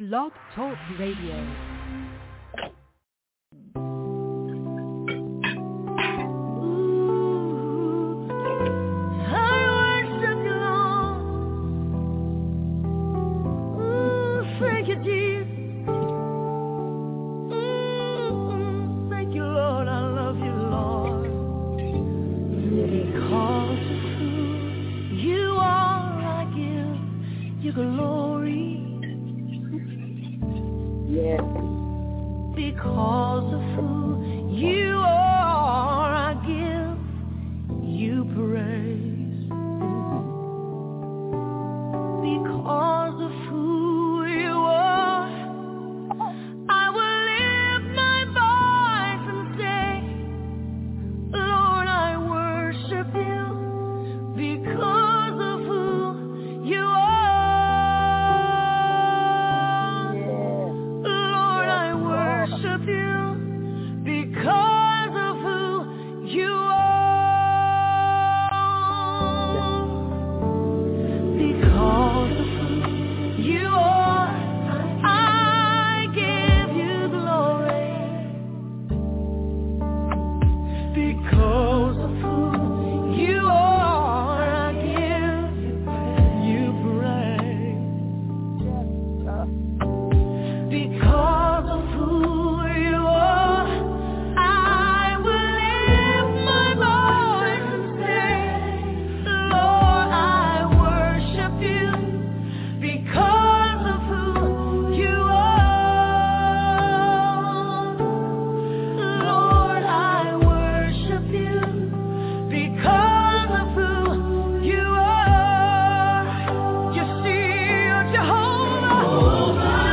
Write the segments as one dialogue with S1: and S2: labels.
S1: Blog Talk Radio.
S2: Jehovah.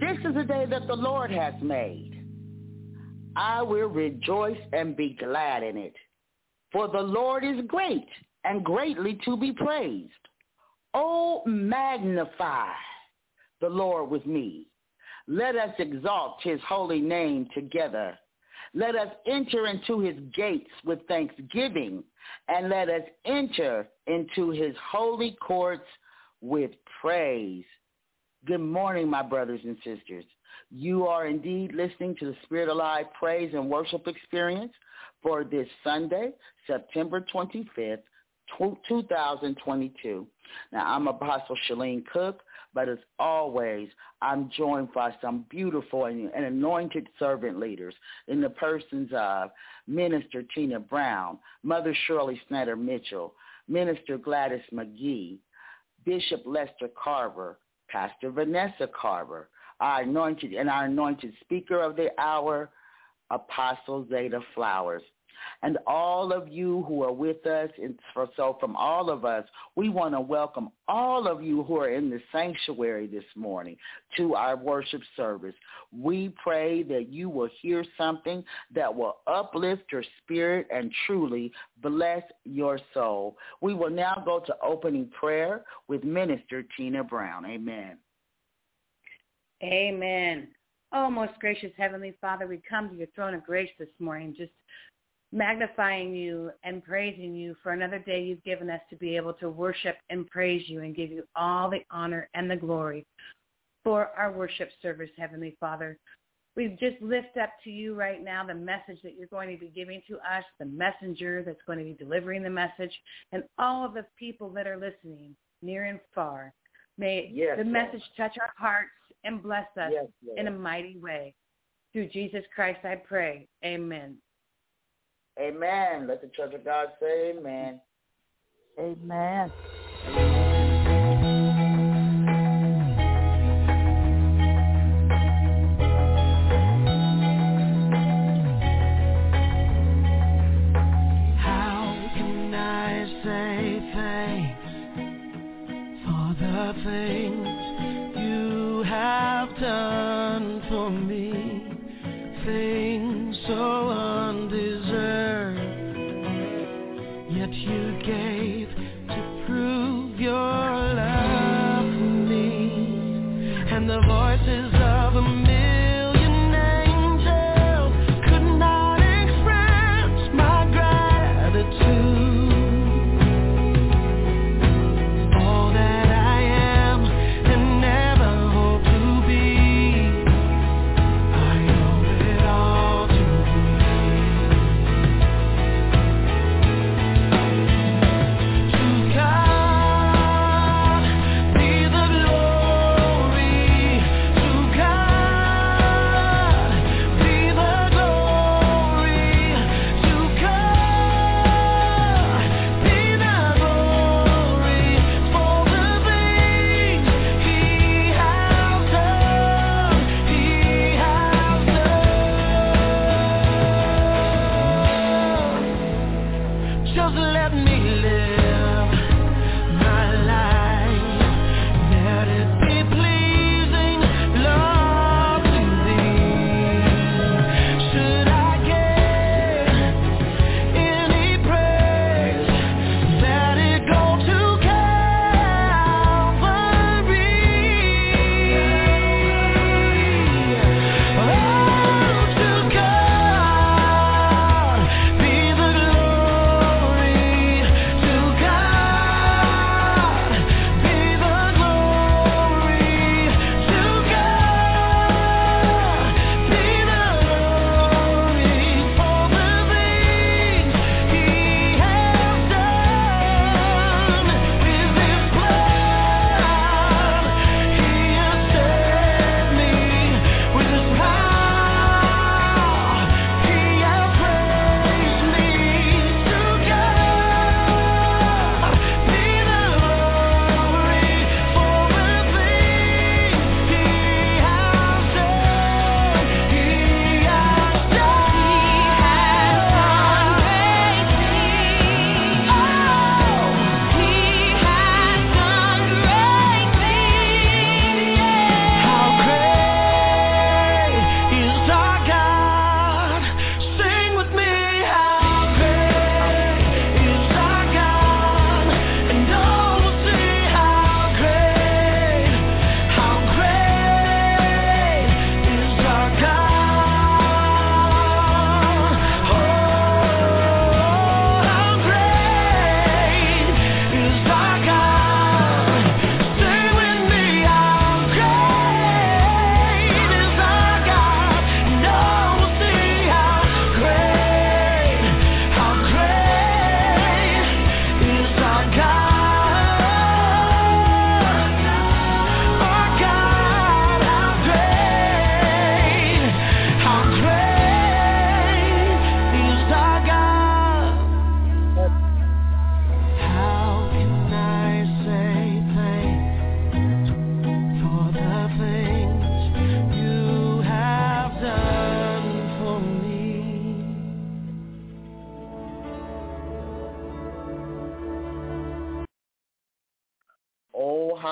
S2: this is a day that the Lord has made. I will rejoice and be glad in it. For the Lord is great and greatly to be praised. Oh, magnify the Lord with me. Let us exalt his holy name together. Let us enter into his gates with thanksgiving, and let us enter into his holy courts with praise. Good morning, my brothers and sisters. You are indeed listening to the Spirit Alive Praise and Worship Experience for this Sunday, September 25th, 2022. Now, I'm Apostle Shalene Cook, but as always, I'm joined by some beautiful and anointed servant leaders in the persons of Minister Tina Brown, Mother Shirley Snyder Mitchell, Minister Gladys McGee, Bishop Lester Carver, Pastor Vanessa Carver, our anointed speaker of the hour, Apostle Zeta Flowers. And all of you who are with us, and so from all of us, we want to welcome all of you who are in the sanctuary this morning to our worship service. We pray that you will hear something that will uplift your spirit and truly bless your soul. We will now go to opening prayer with Minister Tina Brown. Amen.
S3: Amen. Oh, most gracious Heavenly Father, we come to your throne of grace this morning, just magnifying you and praising you for another day you've given us to be able to worship and praise you and give you all the honor and the glory for our worship service, Heavenly Father. We just lift up to you right now the message that you're going to be giving to us, the messenger that's going to be delivering the message, and all of the people that are listening, near and far. May the message touch our hearts and bless us in a mighty way. Through Jesus Christ I pray. Amen.
S2: Amen. Let the church of God say amen.
S1: Amen.
S4: How can I say thanks for the things you have done for me? Things so undeserved, yet you gave to prove your love for me. And the voices of a million angels could not express my gratitude. All that I am and never hope to be,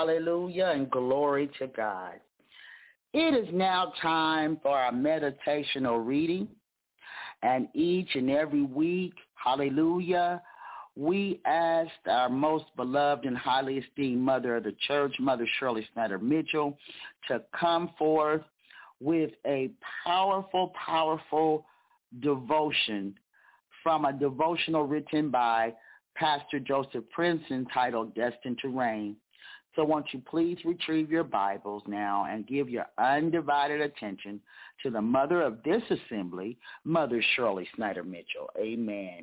S2: Hallelujah and glory to God. It is now time for our meditational reading. And each and every week, hallelujah, we asked our most beloved and highly esteemed mother of the church, Mother Shirley Snyder Mitchell, to come forth with a powerful, powerful devotion from a devotional written by Pastor Joseph Prince entitled Destined to Reign. So won't you please retrieve your Bibles now and give your undivided attention to the mother of this assembly, Mother Shirley Snyder Mitchell. Amen.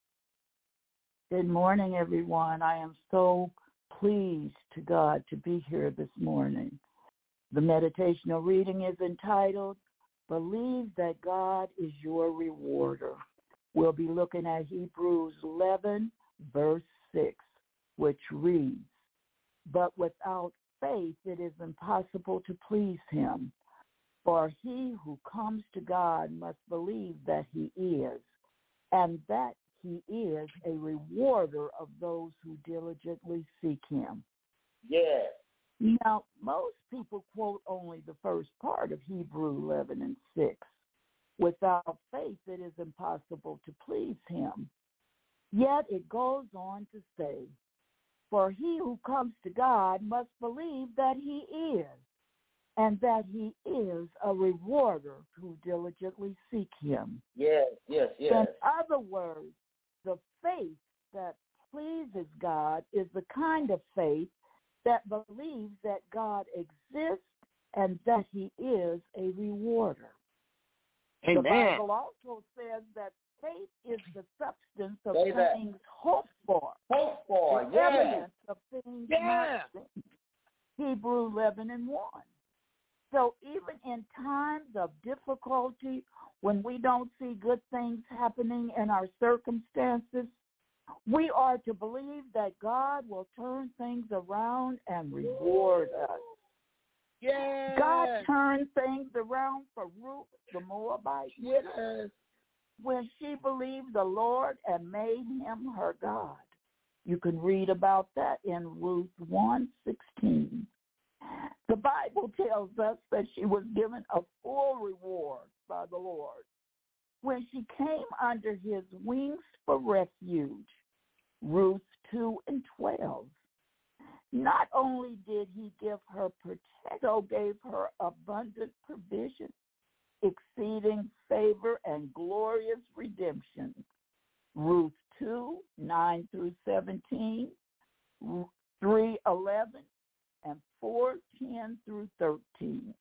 S1: Good morning, everyone. I am so pleased to God to be here this morning. The meditational reading is entitled, Believe That God is Your Rewarder. We'll be looking at Hebrews 11, verse 6, which reads, But without faith it is impossible to please him. For he who comes to God must believe that he is, and that he is a rewarder of those who diligently seek him.
S2: Yes.
S1: Now, most people quote only the first part of Hebrews 11 and 6. Without faith it is impossible to please him. Yet it goes on to say, For he who comes to God must believe that he is, and that he is a rewarder who diligently seek him.
S2: Yes, yes, yes.
S1: In other words, the faith that pleases God is the kind of faith that believes that God exists and that he is a rewarder.
S5: Amen.
S1: The Bible also says that faith is the substance of things hoped for.
S2: Hope for,
S1: the evidence of things
S5: Yeah.
S1: not seen. Hebrews 11 and 1. So even in times of difficulty, when we don't see good things happening in our circumstances, we are to believe that God will turn things around and reward us.
S5: Yeah.
S1: God turned things around for Ruth, the Moabite widow,
S5: Yes.
S1: when she believed the Lord and made him her God. You can read about that in Ruth 1:16. The Bible tells us that she was given a full reward by the Lord when she came under his wings for refuge. Ruth 2:12. Not only did he give her protection, gave her abundant provision, exceeding favor and glorious redemption. Ruth 2:9-17, 3:11, and 4:10-13.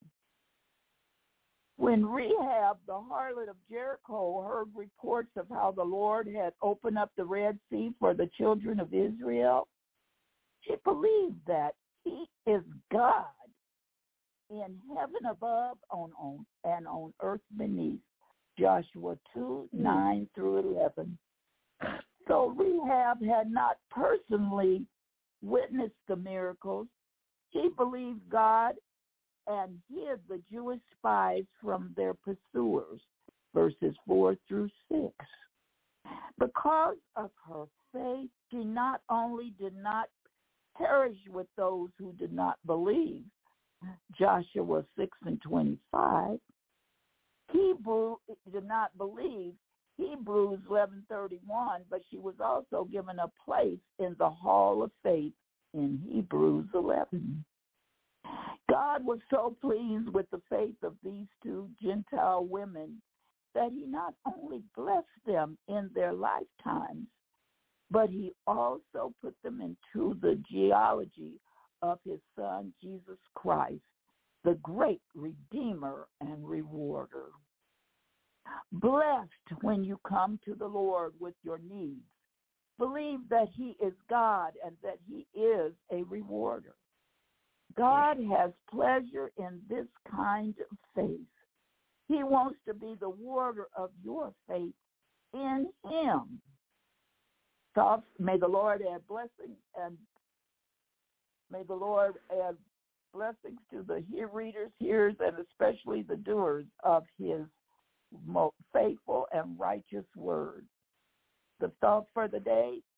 S1: When Rahab, the harlot of Jericho, heard reports of how the Lord had opened up the Red Sea for the children of Israel, she believed that he is God in heaven above and on earth beneath. Joshua 2:9-11. So Rahab had not personally witnessed the miracles. She believed God and hid the Jewish spies from their pursuers, verses 4-6. Because of her faith, she not only did not perish with those who did not believe, Joshua 6:25. Hebrew did not believe, Hebrews 11:31, but she was also given a place in the hall of faith in Hebrews 11. God was so pleased with the faith of these two Gentile women that he not only blessed them in their lifetimes, but he also put them into the genealogy of his son, Jesus Christ, the great Redeemer and Rewarder. Blessed when you come to the Lord with your needs. Believe that he is God and that he is a rewarder. God has pleasure in this kind of faith. He wants to be the warder of your faith in him. So may the Lord add blessings, and may the Lord add blessings to the readers, hearers, and especially the doers of his faithful and righteous word. The thought for the day,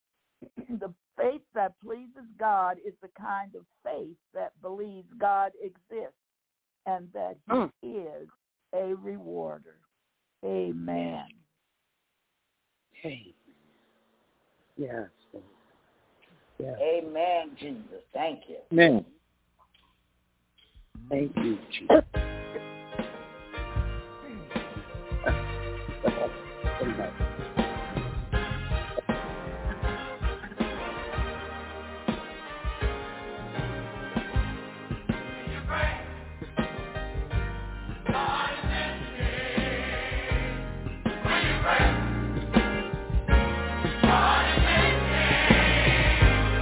S1: The faith that pleases God is the kind of faith that believes God exists and that he is a rewarder. Amen.
S5: Hey. Yes. Yes.
S2: Amen, Jesus. Thank you.
S5: Amen. Thank you, Jesus.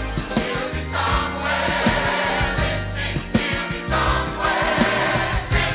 S4: Somewhere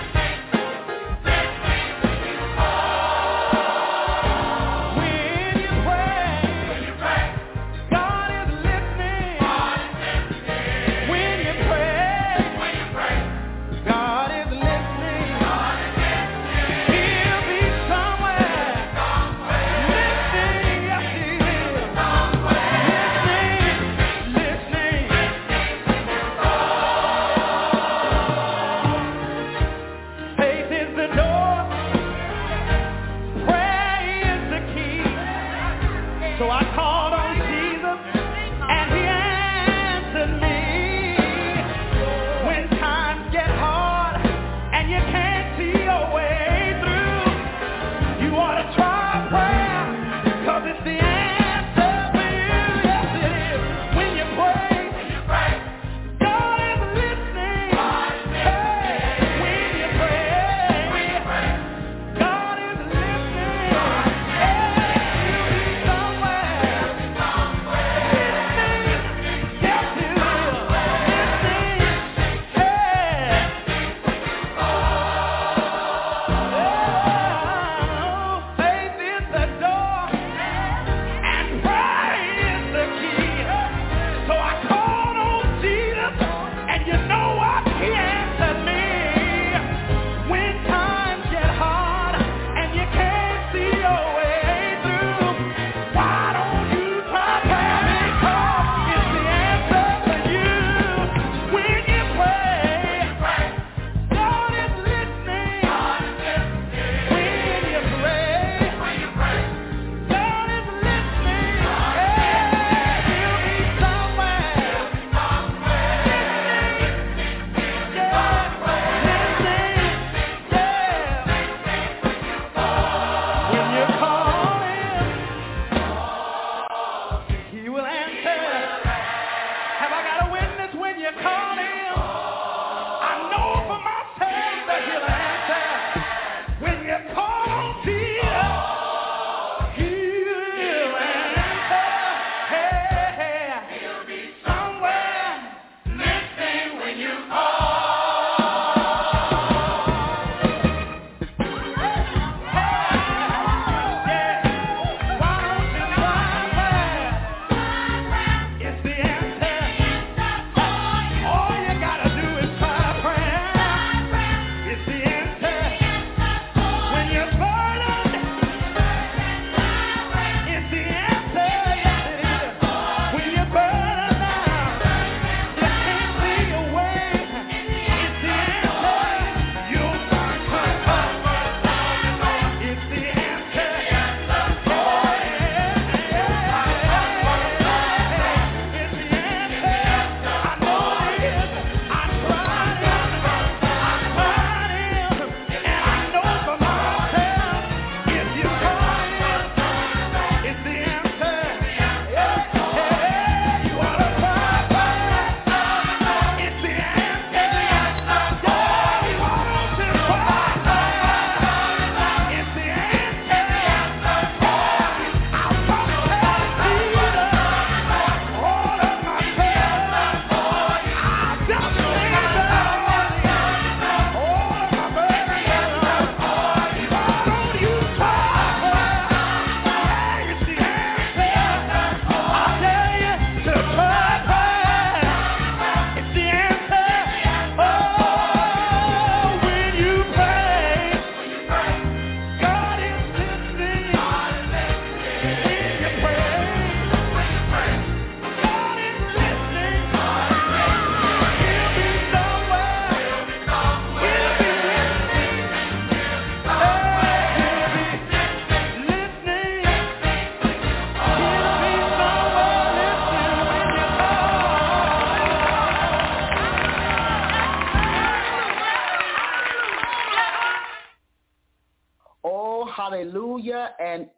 S2: Hallelujah and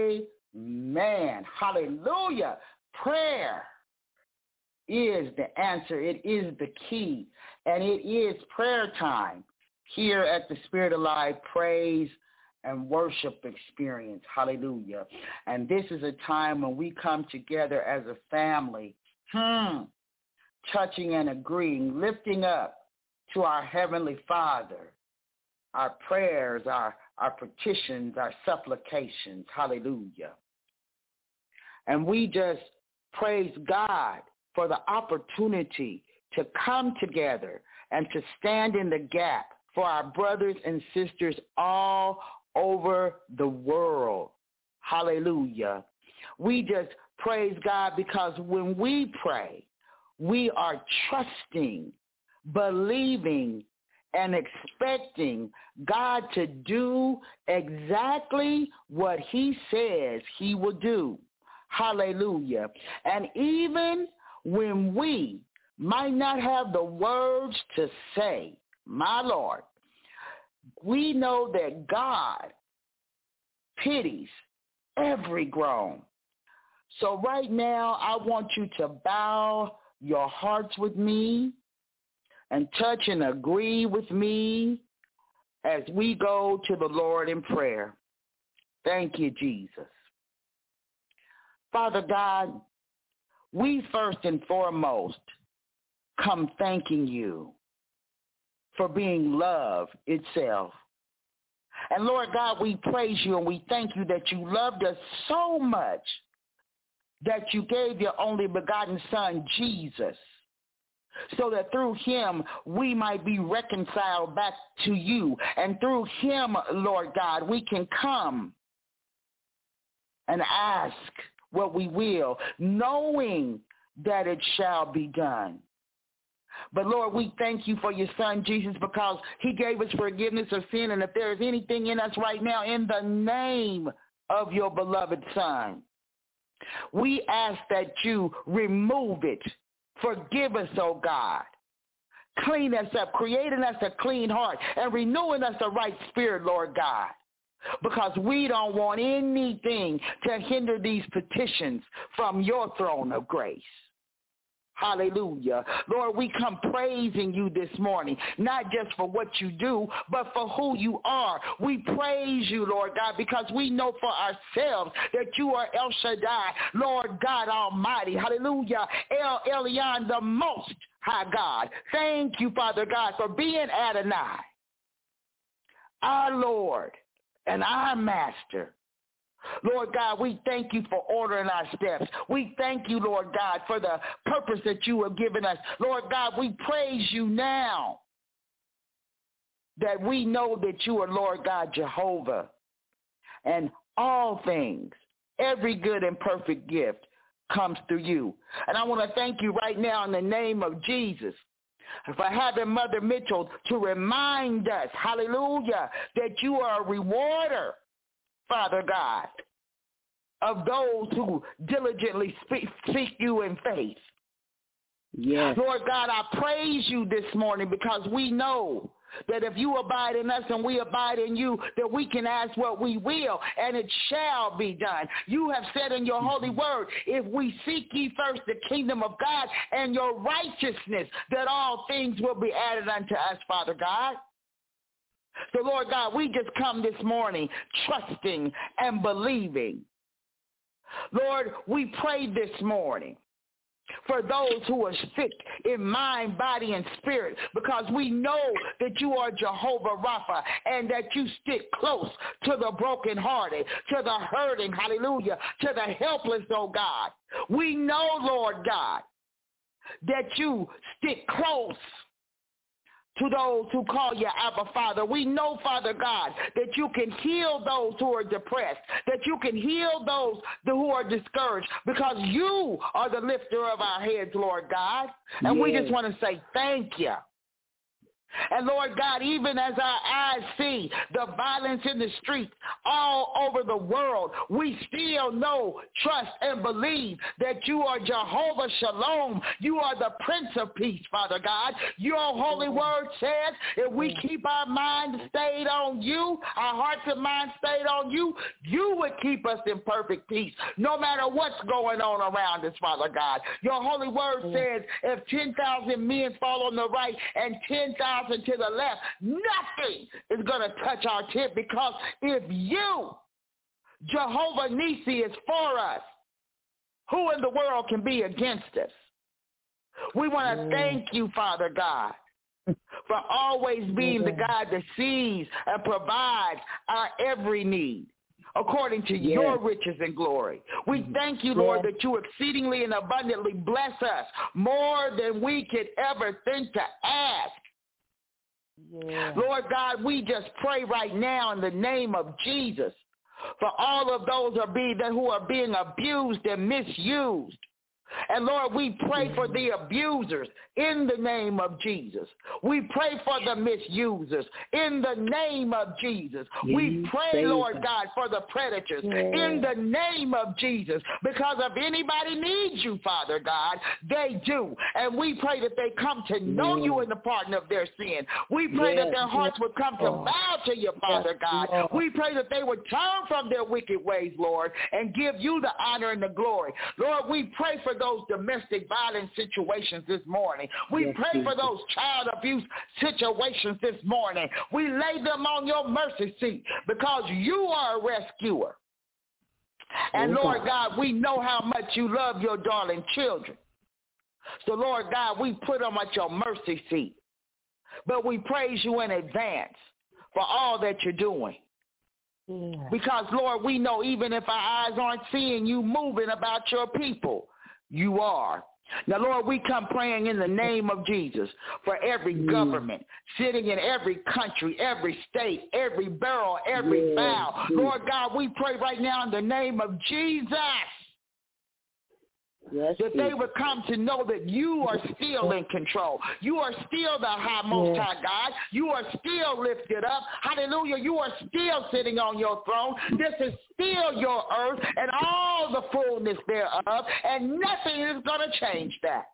S2: amen. Hallelujah. Prayer is the answer. It is the key. And it is prayer time here at the Spirit Alive Praise and Worship Experience. Hallelujah. And this is a time when we come together as a family, touching and agreeing, lifting up to our Heavenly Father our prayers, our petitions, our supplications. Hallelujah. And we just praise God for the opportunity to come together and to stand in the gap for our brothers and sisters all over the world. Hallelujah. We just praise God because when we pray, we are trusting, believing, and expecting God to do exactly what he says he will do. Hallelujah. And even when we might not have the words to say, my Lord, we know that God pities every groan. So right now, I want you to bow your hearts with me and touch and agree with me as we go to the Lord in prayer. Thank you, Jesus. Father God, we first and foremost come thanking you for being love itself. And Lord God, we praise you and we thank you that you loved us so much that you gave your only begotten Son, Jesus, so that through him we might be reconciled back to you. And through him, Lord God, we can come and ask what we will, knowing that it shall be done. But Lord, we thank you for your Son, Jesus, because he gave us forgiveness of sin. And if there is anything in us right now, in the name of your beloved Son, we ask that you remove it. Forgive us, oh God. Clean us up, creating us a clean heart, and renewing us a right spirit, Lord God. Because we don't want anything to hinder these petitions from your throne of grace. Hallelujah. Lord, we come praising you this morning, not just for what you do, but for who you are. We praise you, Lord God, because we know for ourselves that you are El Shaddai, Lord God Almighty. Hallelujah. El Elyon, the Most High God. Thank you, Father God, for being Adonai, our Lord and our Master. Lord God, we thank you for ordering our steps. We thank you, Lord God, for the purpose that you have given us. Lord God, we praise you now that we know that you are Lord God Jehovah, and all things, every good and perfect gift comes through you. And I want to thank you right now in the name of Jesus for having Mother Mitchell to remind us, hallelujah, that you are a rewarder, Father God, of those who diligently seek you in faith.
S5: Yes.
S2: Lord God, I praise you this morning because we know that if you abide in us and we abide in you, that we can ask what we will, and it shall be done. You have said in your holy word, if we seek ye first the kingdom of God and your righteousness, that all things will be added unto us, Father God. So, Lord God, we just come this morning trusting and believing. Lord, we pray this morning for those who are sick in mind, body, and spirit, because we know that you are Jehovah Rapha and that you stick close to the brokenhearted, to the hurting, hallelujah, to the helpless, oh God. We know, Lord God, that you stick close to those who call you Abba Father. We know, Father God, that you can heal those who are depressed, that you can heal those who are discouraged, because you are the lifter of our heads, Lord God. And we just want to say thank you. And Lord God, even as our eyes see the violence in the streets all over the world, we still know, trust, and believe that you are Jehovah Shalom. You are the Prince of Peace, Father God. Your holy word says if we keep our mind stayed on you, our hearts and minds stayed on you, you would keep us in perfect peace no matter what's going on around us, Father God. Your holy word says if 10,000 men fall on the right and 10,000 to the left, nothing is going to touch our tent, because if you, Jehovah Nisi, is for us, who in the world can be against us? We want to thank you, Father God, for always being the God that sees and provides our every need according to your riches and glory. We thank you, Lord, that you exceedingly and abundantly bless us more than we could ever think to ask. Lord God, we just pray right now in the name of Jesus for all of those who are being abused and misused. And Lord, we pray for the abusers in the name of Jesus. We pray for the misusers in the name of Jesus. We pray, Lord God, for the predators in the name of Jesus, because if anybody needs you, Father God, they do. And we pray that they come to know you in the pardon of their sin. We pray that their hearts would come to bow to you, Father God. We pray that they would turn from their wicked ways, Lord, and give you the honor and the glory. Lord, we pray for those domestic violence situations this morning. We pray for those child abuse situations this morning. We lay them on your mercy seat, because you are a rescuer. And Lord God, we know how much you love your darling children. So Lord God, we put them at your mercy seat. But we praise you in advance for all that you're doing. Because Lord, we know even if our eyes aren't seeing you moving about your people, you are. Now, Lord, we come praying in the name of Jesus for every government sitting in every country, every state, every borough, every vow. Lord God, we pray right now in the name of Jesus that they would come to know that you are still in control. You are still the most high God. You are still lifted up. Hallelujah. You are still sitting on your throne. This is still your earth and all the fullness thereof, and nothing is going to change that.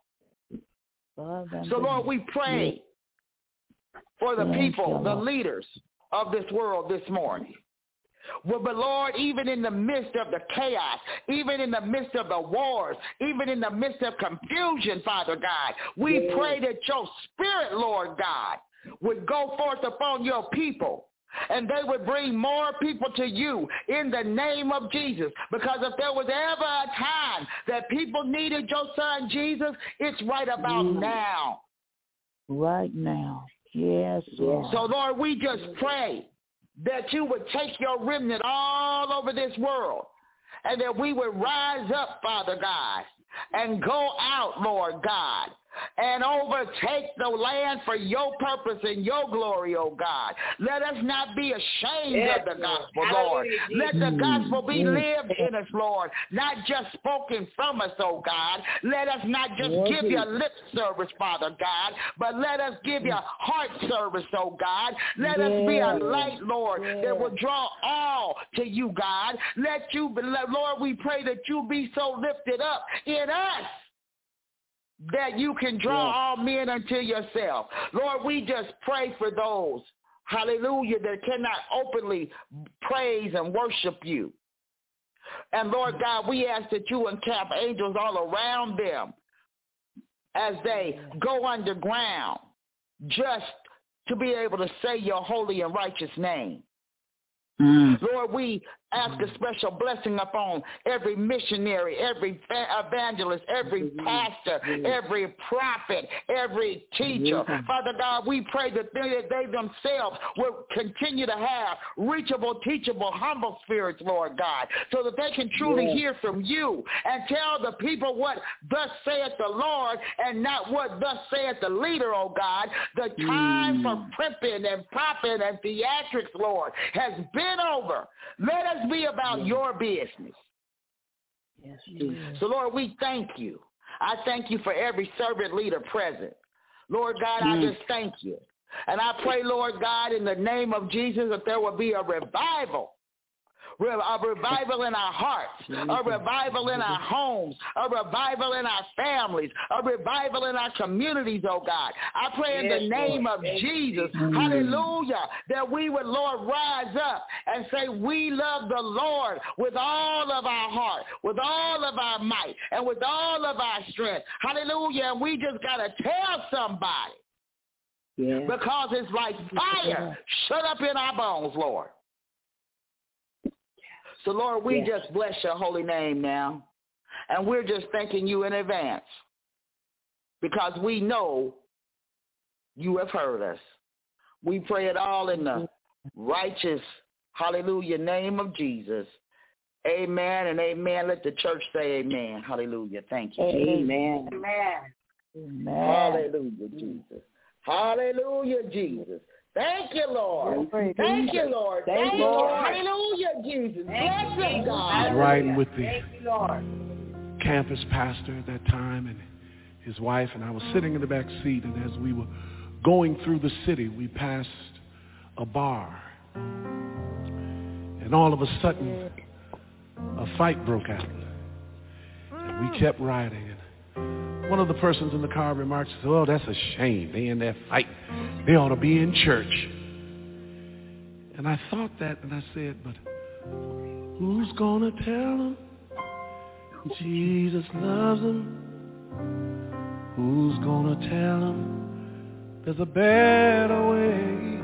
S2: So, Lord, we pray for the people, the leaders of this world this morning. Well, but Lord, even in the midst of the chaos, even in the midst of the wars, even in the midst of confusion, Father God, we pray that your spirit, Lord God, would go forth upon your people, and they would bring more people to you in the name of Jesus. Because if there was ever a time that people needed your son Jesus, it's right about now.
S1: Right now. Yes, Lord.
S2: So, Lord, we just pray that you would take your remnant all over this world, and that we would rise up, Father God, and go out, Lord God, and overtake the land for your purpose and your glory, oh God. Let us not be ashamed of the gospel, Lord. Let the gospel be lived in us, Lord, not just spoken from us, oh God. Let us not just give you lip service, Father God, but let us give you heart service, oh God. Let us be a light, Lord, that will draw all to you, God. Lord, we pray that you be so lifted up in us that you can draw all men unto yourself. Lord, we just pray for those, hallelujah, that cannot openly praise and worship you. And Lord God, we ask that you encamp angels all around them as they go underground just to be able to say your holy and righteous name. Lord, we ask a special blessing upon every missionary, every evangelist, every pastor, every prophet, every teacher. Father God, we pray that they themselves will continue to have reachable, teachable, humble spirits, Lord God, so that they can truly hear from you and tell the people what thus saith the Lord and not what thus saith the leader, oh God. The time for primping and popping and theatrics, Lord, has been over. Let us be about your business.
S1: Yes,
S2: so, Lord, we thank you. I thank you for every servant leader present. Lord God, I just thank you. And I pray, Lord God, in the name of Jesus, that there will be a revival a revival in our hearts, a revival in our homes, a revival in our families, a revival in our communities, oh God. I pray in the name of Jesus, hallelujah, that we would, Lord, rise up and say we love the Lord with all of our heart, with all of our might, and with all of our strength. Hallelujah. And we just got to tell somebody. Yeah. Because it's like fire shut up in our bones, Lord. So, Lord, we just bless your holy name now. And we're just thanking you in advance because we know you have heard us. We pray it all in the righteous, hallelujah, name of Jesus. Amen and amen. Let the church say amen. Hallelujah. Thank you.
S1: Amen.
S2: Amen. Hallelujah, Jesus. Hallelujah, Jesus. Thank you, Lord. Thank you, Lord. Thank you, Lord. Hallelujah, Jesus. Bless you, God.
S6: I was riding with the campus pastor at that time and his wife, and I was sitting in the back seat, and as we were going through the city, we passed a bar. And all of a sudden, a fight broke out. And we kept riding. One of the persons in the car remarked, "Oh, that's a shame. They in that fight. They ought to be in church." And I thought that, and I said, but who's going to tell them Jesus loves them? Who's going to tell them there's a better way?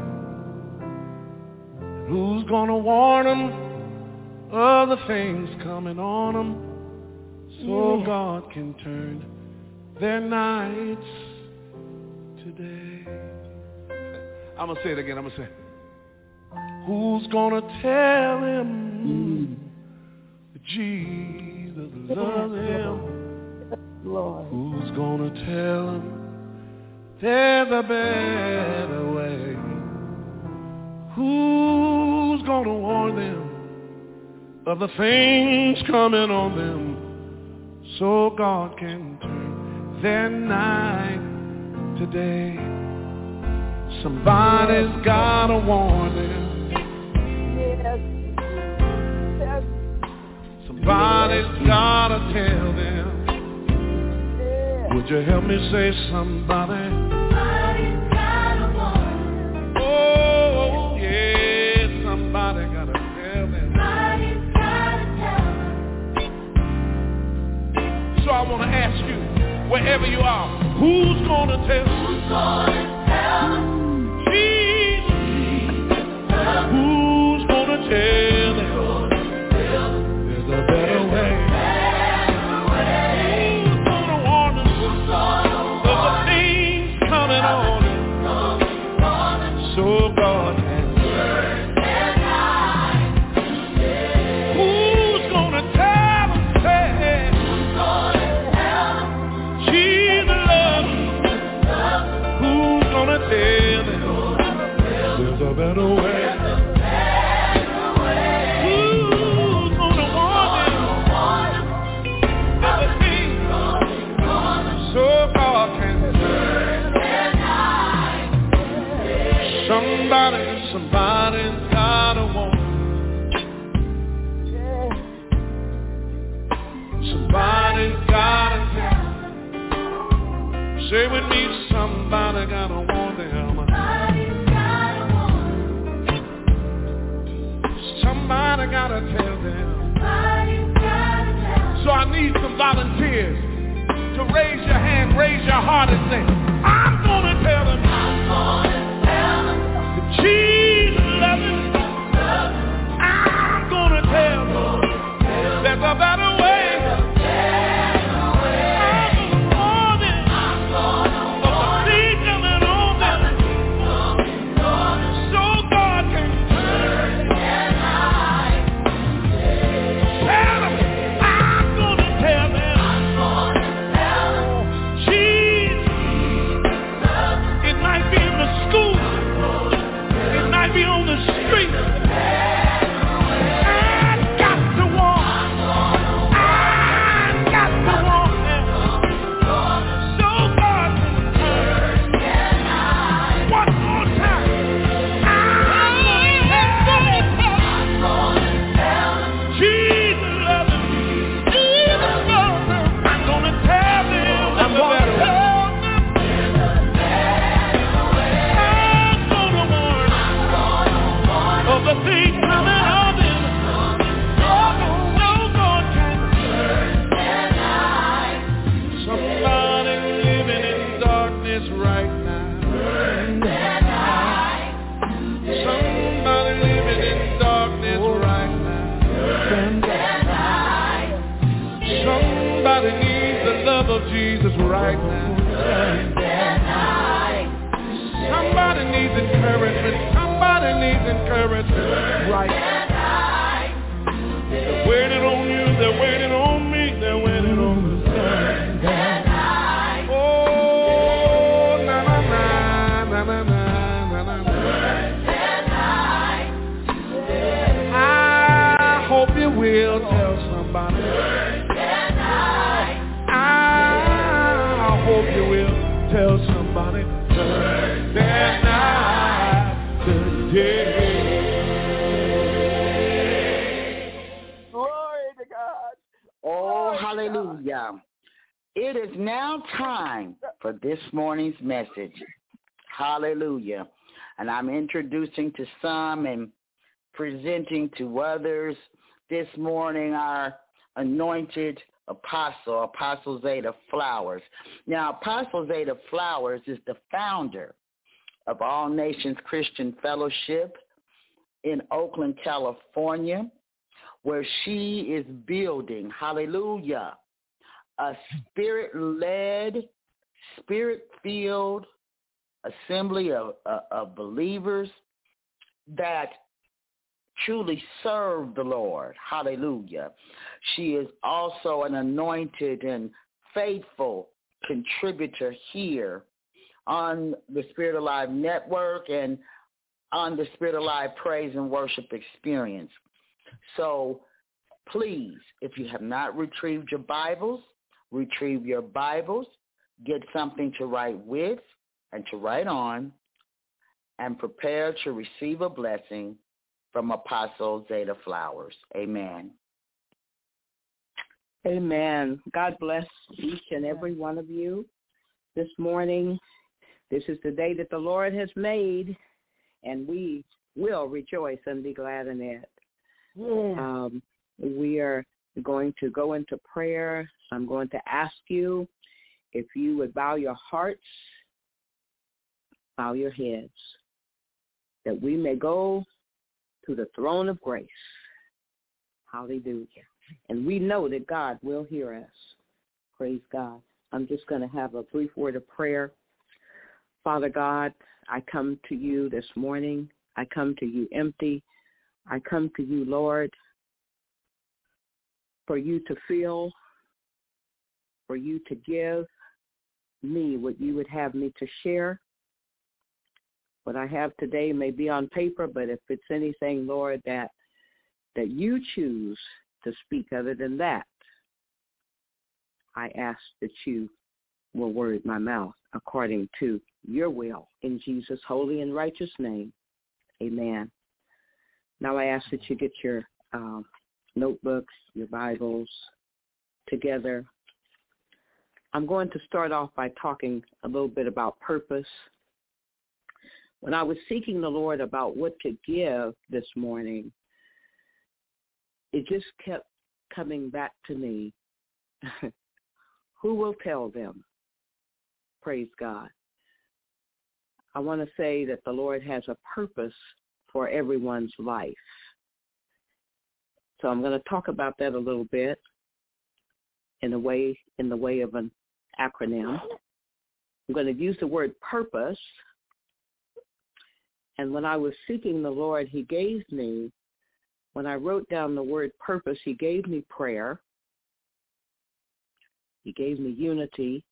S6: Who's going to warn them of the things coming on them so God can turn their nights today? I'm going to say it again. I'm going to say, who's going to tell him that Jesus loves him?
S1: Lord.
S6: Who's going to tell him there's a better way? Who's going to warn them of the things coming on them so God can turn their night today? Somebody's got to warn them. Somebody's got to tell them. Would you help me say somebody? Somebody's got to warn them. Oh, yeah, somebody got to tell them. Somebody's got to tell them. So I want to ask you, wherever you are, who's going to tell them? Who's going to tell them? Jesus. Who's going to tell them? There's a better way. Who's going to warn them of the things coming on them so God can turn their night today? Who's going to tell them? Say, who's going to tell them? Jesus loves them. Who's going to tell them? There's a better way. Somebody's got a warn. Somebody's got a tell. Say with me, somebody got to warn them. Somebody got to tell them. So I need some volunteers to raise your hand, raise your heart and say, I'm going to tell them. I'm going to tell them. Jesus loves him. I'm gonna tell them there's a better way. I'm gonna warn them of the things coming on them so God can turn their night. Tell them I'm gonna tell them Jesus see coming on in. Somebody living in darkness right now. Somebody living in darkness right now. Somebody needs the love of Jesus right now. Somebody needs encouragement. Somebody needs encouragement right now. They're waiting on you. They're waiting on me. They're waiting on me. Oh, na na na na na na na na. I hope you will tell somebody. I hope you will tell somebody. Turn that night today.
S1: Glory to God.
S2: Oh, hallelujah. It is now time for this morning's message. Hallelujah. And I'm introducing to some and presenting to others this morning our anointed Apostle Zeta Flowers. Now, Apostle Zeta Flowers is the founder of All Nations Christian Fellowship in Oakland, California, where she is building, hallelujah, a spirit-led, spirit-filled assembly of believers that truly serve the Lord. Hallelujah. She is also an anointed and faithful contributor here on the Spirit Alive Network and on the Spirit Alive Praise and Worship Experience. So please, if you have not retrieved your Bibles, retrieve your Bibles, get something to write with and to write on, and prepare to receive a blessing from Apostle Zeta Flowers. Amen.
S5: Amen. God bless each and every one of you this morning. This is the day that the Lord has made, and we will rejoice and be glad in it.
S1: Yeah.
S5: We are going to go into prayer. I'm going to ask you if you would bow your hearts, bow your heads, that we may go to the throne of grace. Hallelujah. And we know that God will hear us. Praise God. I'm just going to have a brief word of prayer. Father God, I come to you this morning. I come to you empty. I come to you, Lord, for you to fill, for you to give me what you would have me to share. What I have today may be on paper, but if it's anything, Lord, that you choose to speak other than that, I ask that you will word my mouth according to your will. In Jesus' holy and righteous name, amen. Now I ask that you get your notebooks, your Bibles together. I'm going to start off by talking a little bit about purpose. When I was seeking the Lord about what to give this morning, it just kept coming back to me. Who will tell them? Praise God. I want to say that the Lord has a purpose for everyone's life. So I'm going to talk about that a little bit in the way of an acronym. I'm going to use the word purpose. And when I was seeking the Lord, he gave me, when I wrote down the word purpose, he gave me prayer. He gave me unity.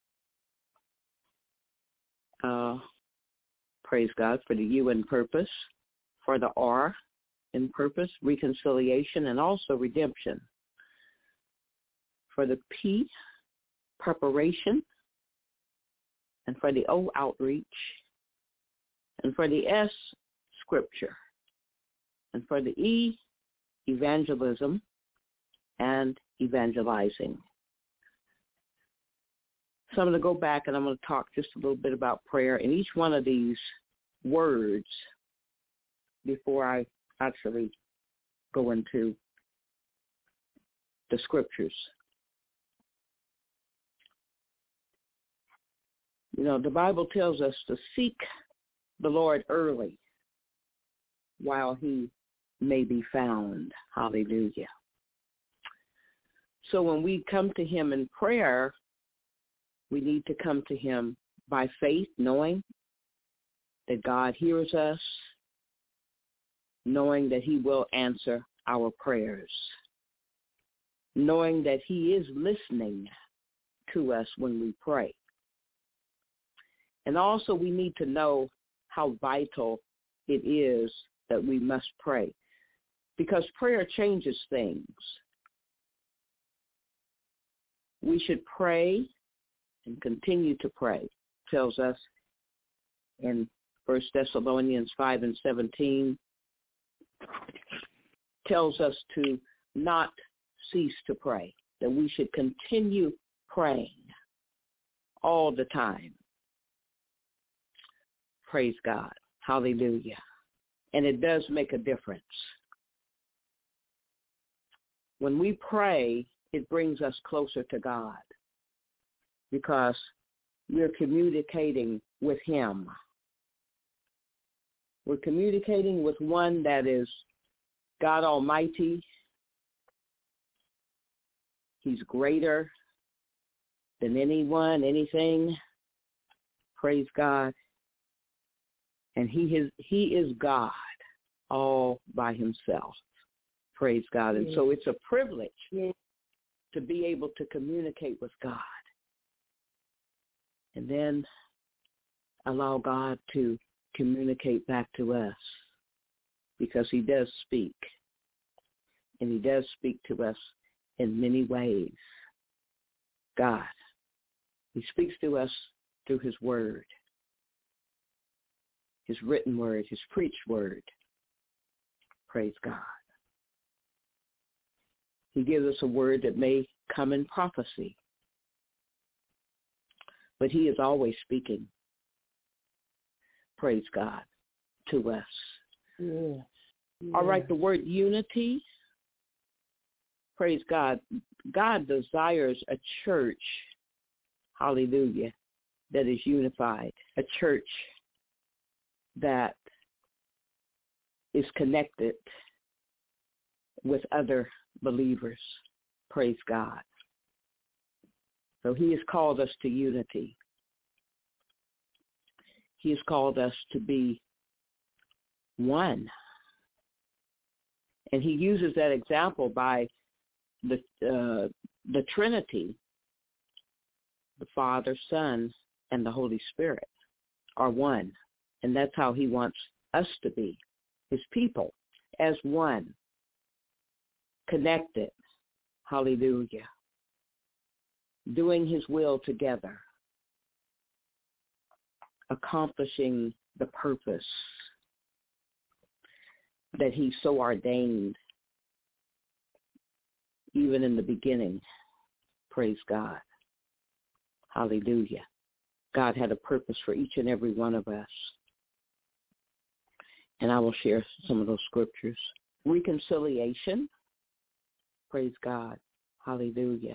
S5: Praise God for the U in purpose, for the R in purpose, reconciliation, and also redemption. For the P, preparation, and for the O, outreach, and for the S, scripture, and for the E, evangelism and evangelizing. So I'm going to go back and I'm going to talk just a little bit about prayer. And each one of these words, before I actually go into the scriptures. You know, the Bible tells us to seek the Lord early while he may be found. Hallelujah. So when we come to him in prayer, we need to come to him by faith, knowing that God hears us, knowing that he will answer our prayers, knowing that he is listening to us when we pray. And also we need to know how vital it is that we must pray, because prayer changes things. We should pray and continue to pray. It tells us in 1 Thessalonians 5:17, tells us to not cease to pray, that we should continue praying all the time. Praise God. Hallelujah. And it does make a difference. When we pray, it brings us closer to God because we're communicating with him. We're communicating with one that is God Almighty. He's greater than anyone, anything. Praise God. And he is God all by himself. Praise God. And so it's a privilege to be able to communicate with God. And then allow God to communicate back to us, because he does speak. And he does speak to us in many ways. God, he speaks to us through his word, his written word, his preached word. Praise God. He gives us a word that may come in prophecy, but he is always speaking. Praise God, to us. Yeah. All right, the word unity. Praise God. God desires a church, hallelujah, that is unified, a church that is connected with other believers. Praise God. So he has called us to unity. He has called us to be one. And he uses that example by the Trinity, the Father, Son, and the Holy Spirit are one. And that's how he wants us to be, his people, as one, connected, hallelujah, doing his will together, accomplishing the purpose that he so ordained even in the beginning. Praise God. Hallelujah. God had a purpose for each and every one of us. And I will share some of those scriptures. Reconciliation. Praise God. Hallelujah.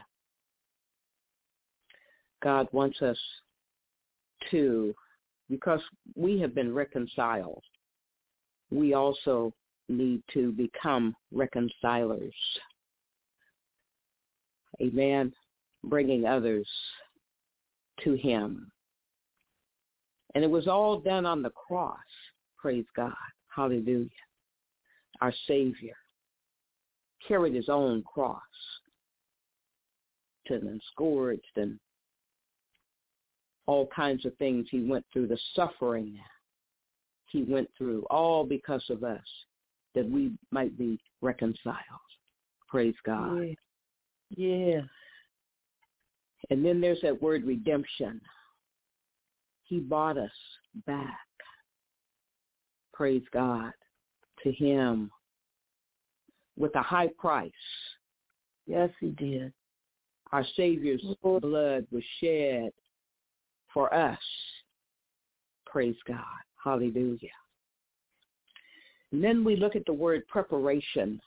S5: God wants us to, because we have been reconciled, we also need to become reconcilers. Amen. Bringing others to him. And it was all done on the cross. Praise God. Hallelujah. Our Savior carried his own cross, and scourged, and all kinds of things he went through, the suffering he went through, all because of us, that we might be reconciled. Praise God. Yeah. And then there's that word redemption. He bought us back. Praise God. To him with a high price. Yes, he did. Our Savior's blood was shed for us. Praise God. Hallelujah. And then we look at the word preparation.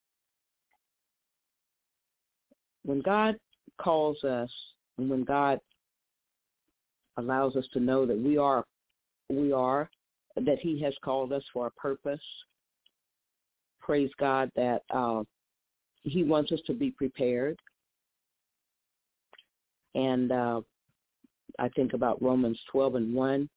S5: When God calls us and when God allows us to know that we are, that he has called us for a purpose, praise God that he wants us to be prepared. And I think about Romans 12:1,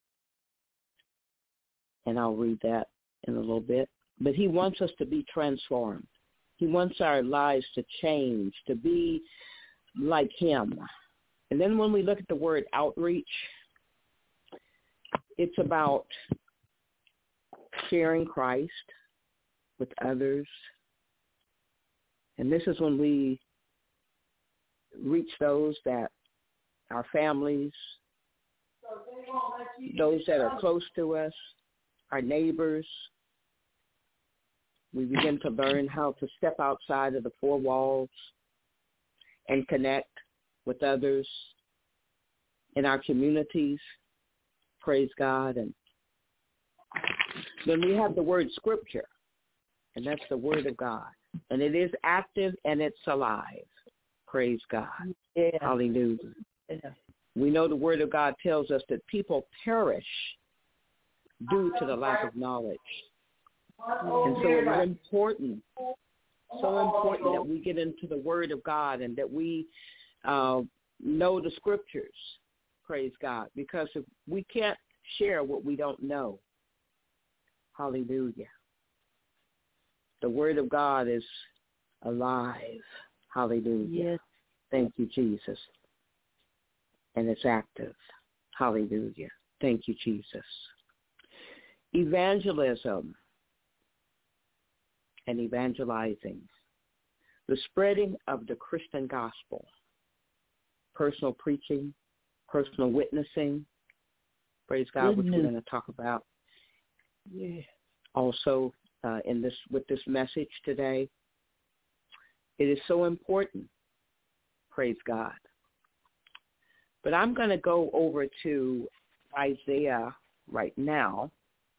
S5: and I'll read that in a little bit. But he wants us to be transformed. He wants our lives to change, to be like him. And then when we look at the word outreach, it's about sharing Christ with others. And this is when we reach those that our families, those that are close to us, our neighbors. We begin to learn how to step outside of the four walls and connect with others in our communities. Praise God. And then we have the word scripture, and that's the word of God. And it is active and it's alive. Praise God. Yeah. Hallelujah. Yeah. We know the word of God tells us that people perish due to the lack of knowledge. And so it's important, so important that we get into the word of God and that we know the scriptures, praise God, because if we can't share what we don't know. Hallelujah. The word of God is alive. Hallelujah. Yes. Thank you, Jesus. And it's active. Hallelujah. Thank you, Jesus. Evangelism and evangelizing, the spreading of the Christian gospel, personal preaching, personal witnessing, praise God, which we're going to talk about. Yeah. Also, with this message today, it is so important, praise God. But I'm going to go over to Isaiah right now,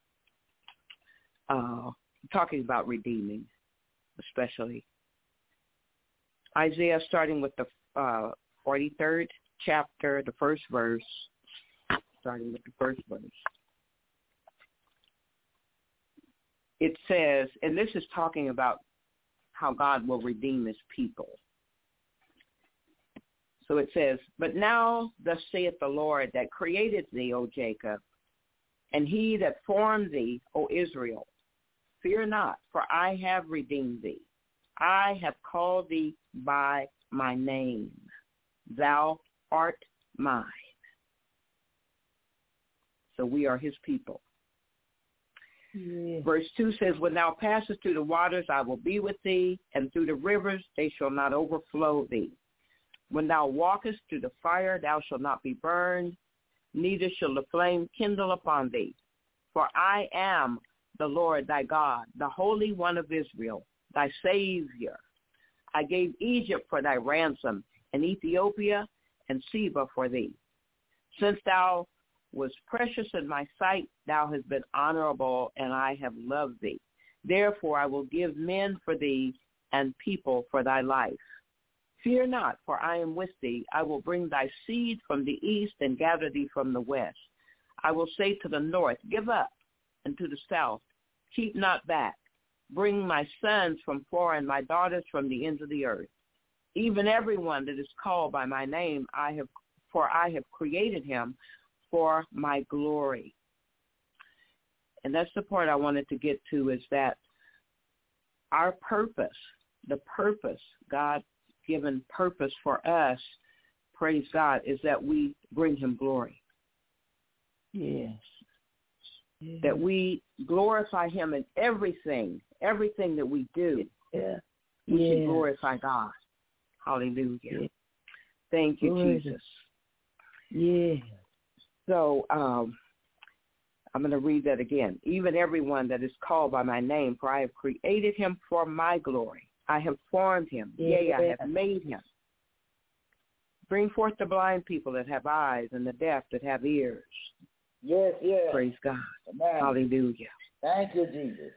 S5: talking about redeeming, especially. Isaiah, starting with the 43rd chapter, the first verse, starting with the first verse. It says, and this is talking about how God will redeem his people. So it says, but now thus saith the Lord that created thee, O Jacob, and he that formed thee, O Israel, fear not, for I have redeemed thee. I have called thee by my name. Thou art mine. So we are his people. Yeah. Verse 2 says, when thou passest through the waters, I will be with thee, and through the rivers, they shall not overflow thee. When thou walkest through the fire, thou shalt not be burned, neither shall the flame kindle upon thee. For I am the Lord thy God, the Holy One of Israel, thy Savior. I gave Egypt for thy ransom, and Ethiopia and Seba for thee. Since thou was precious in my sight, thou hast been honorable, and I have loved thee. Therefore I will give men for thee, and people for thy life. Fear not, for I am with thee. I will bring thy seed from the east, and gather thee from the west. I will say to the north, give up, and to the south, keep not back. Bring my sons from far, and my daughters from the ends of the earth. Even everyone that is called by my name, I have created him for my glory. And that's the part I wanted to get to, is that our purpose, the purpose, God-given purpose for us, praise God, is that we bring him glory. Yes. That we glorify him in everything that we do. Yeah. We should glorify God. Hallelujah. Yeah. Thank you, Lord. Jesus. Yeah. So I'm going to read that again. Even everyone that is called by my name, for I have created him for my glory. I have formed him. Yea, I have made him. Bring forth the blind people that have eyes, and the deaf that have ears.
S2: Yes, yes.
S5: Praise God.
S2: Amen.
S5: Hallelujah.
S2: Thank you, Jesus.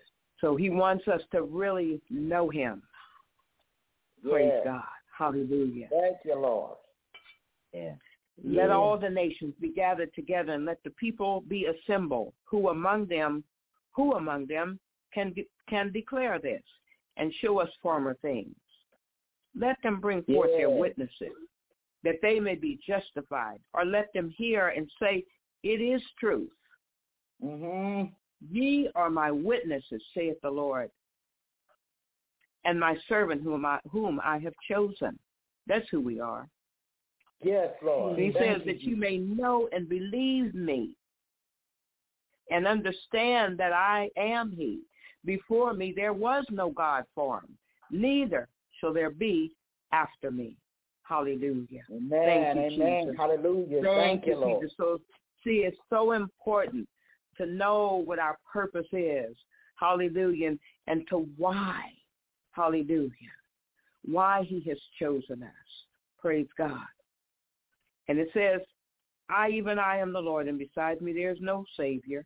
S5: So he wants us to really know him. Praise God. Hallelujah.
S7: Thank you, Lord.
S1: Yeah.
S5: Let all the nations be gathered together, and let the people be assembled. Who among them can declare this and show us former things? Let them bring forth their witnesses, that they may be justified, or let them hear and say, it is truth.
S7: Mm-hmm.
S5: Ye are my witnesses, saith the Lord, and my servant whom I have chosen. That's who we are.
S7: Yes, Lord.
S5: He says that you may know and believe me and understand that I am he. Before me there was no God formed, neither shall there be after me. Hallelujah.
S7: Amen.
S5: Thank you,
S7: Amen.
S5: Jesus.
S7: Hallelujah.
S5: Thank you,
S7: Lord.
S5: Jesus. So, see, it's so important to know what our purpose is. Hallelujah. And to why. Hallelujah. Why he has chosen us. Praise God. And it says, I am the Lord, and besides me there is no Savior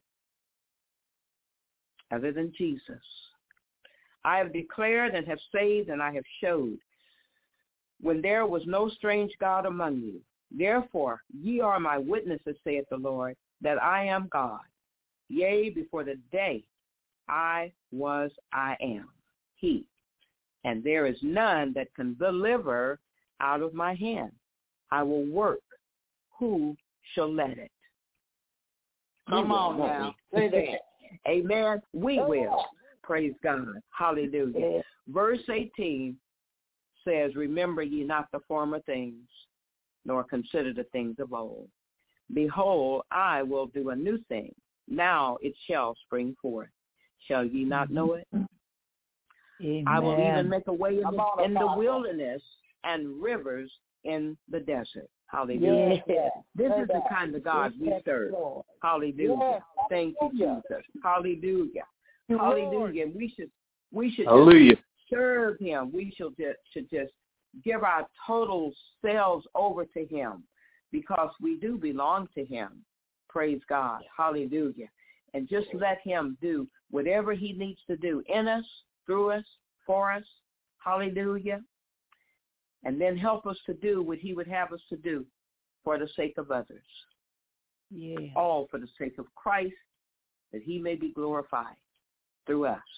S5: other than Jesus. I have declared and have saved, and I have showed when there was no strange God among you. Therefore, ye are my witnesses, saith the Lord, that I am God. Yea, before the day I am he. And there is none that can deliver out of my hand. I will work. Who shall let it?
S7: Come on now. Say that.
S5: Amen. We will. Praise God. Hallelujah. Verse 18 says, remember ye not the former things, nor consider the things of old. Behold, I will do a new thing. Now it shall spring forth. Shall ye not know it?
S1: Amen.
S5: I will even make a way in the wilderness and rivers in the desert. Hallelujah.
S7: Yes.
S5: This is the kind of God we serve. Hallelujah.
S7: Yes.
S5: Thank you, Jesus. Hallelujah. Hallelujah. We should
S6: Hallelujah.
S5: just serve him. We should just give our total selves over to him because we do belong to him. Praise God. Hallelujah. And just let him do whatever he needs to do in us, through us, for us. Hallelujah. And then help us to do what he would have us to do for the sake of others.
S1: Yeah.
S5: All for the sake of Christ, that he may be glorified through us.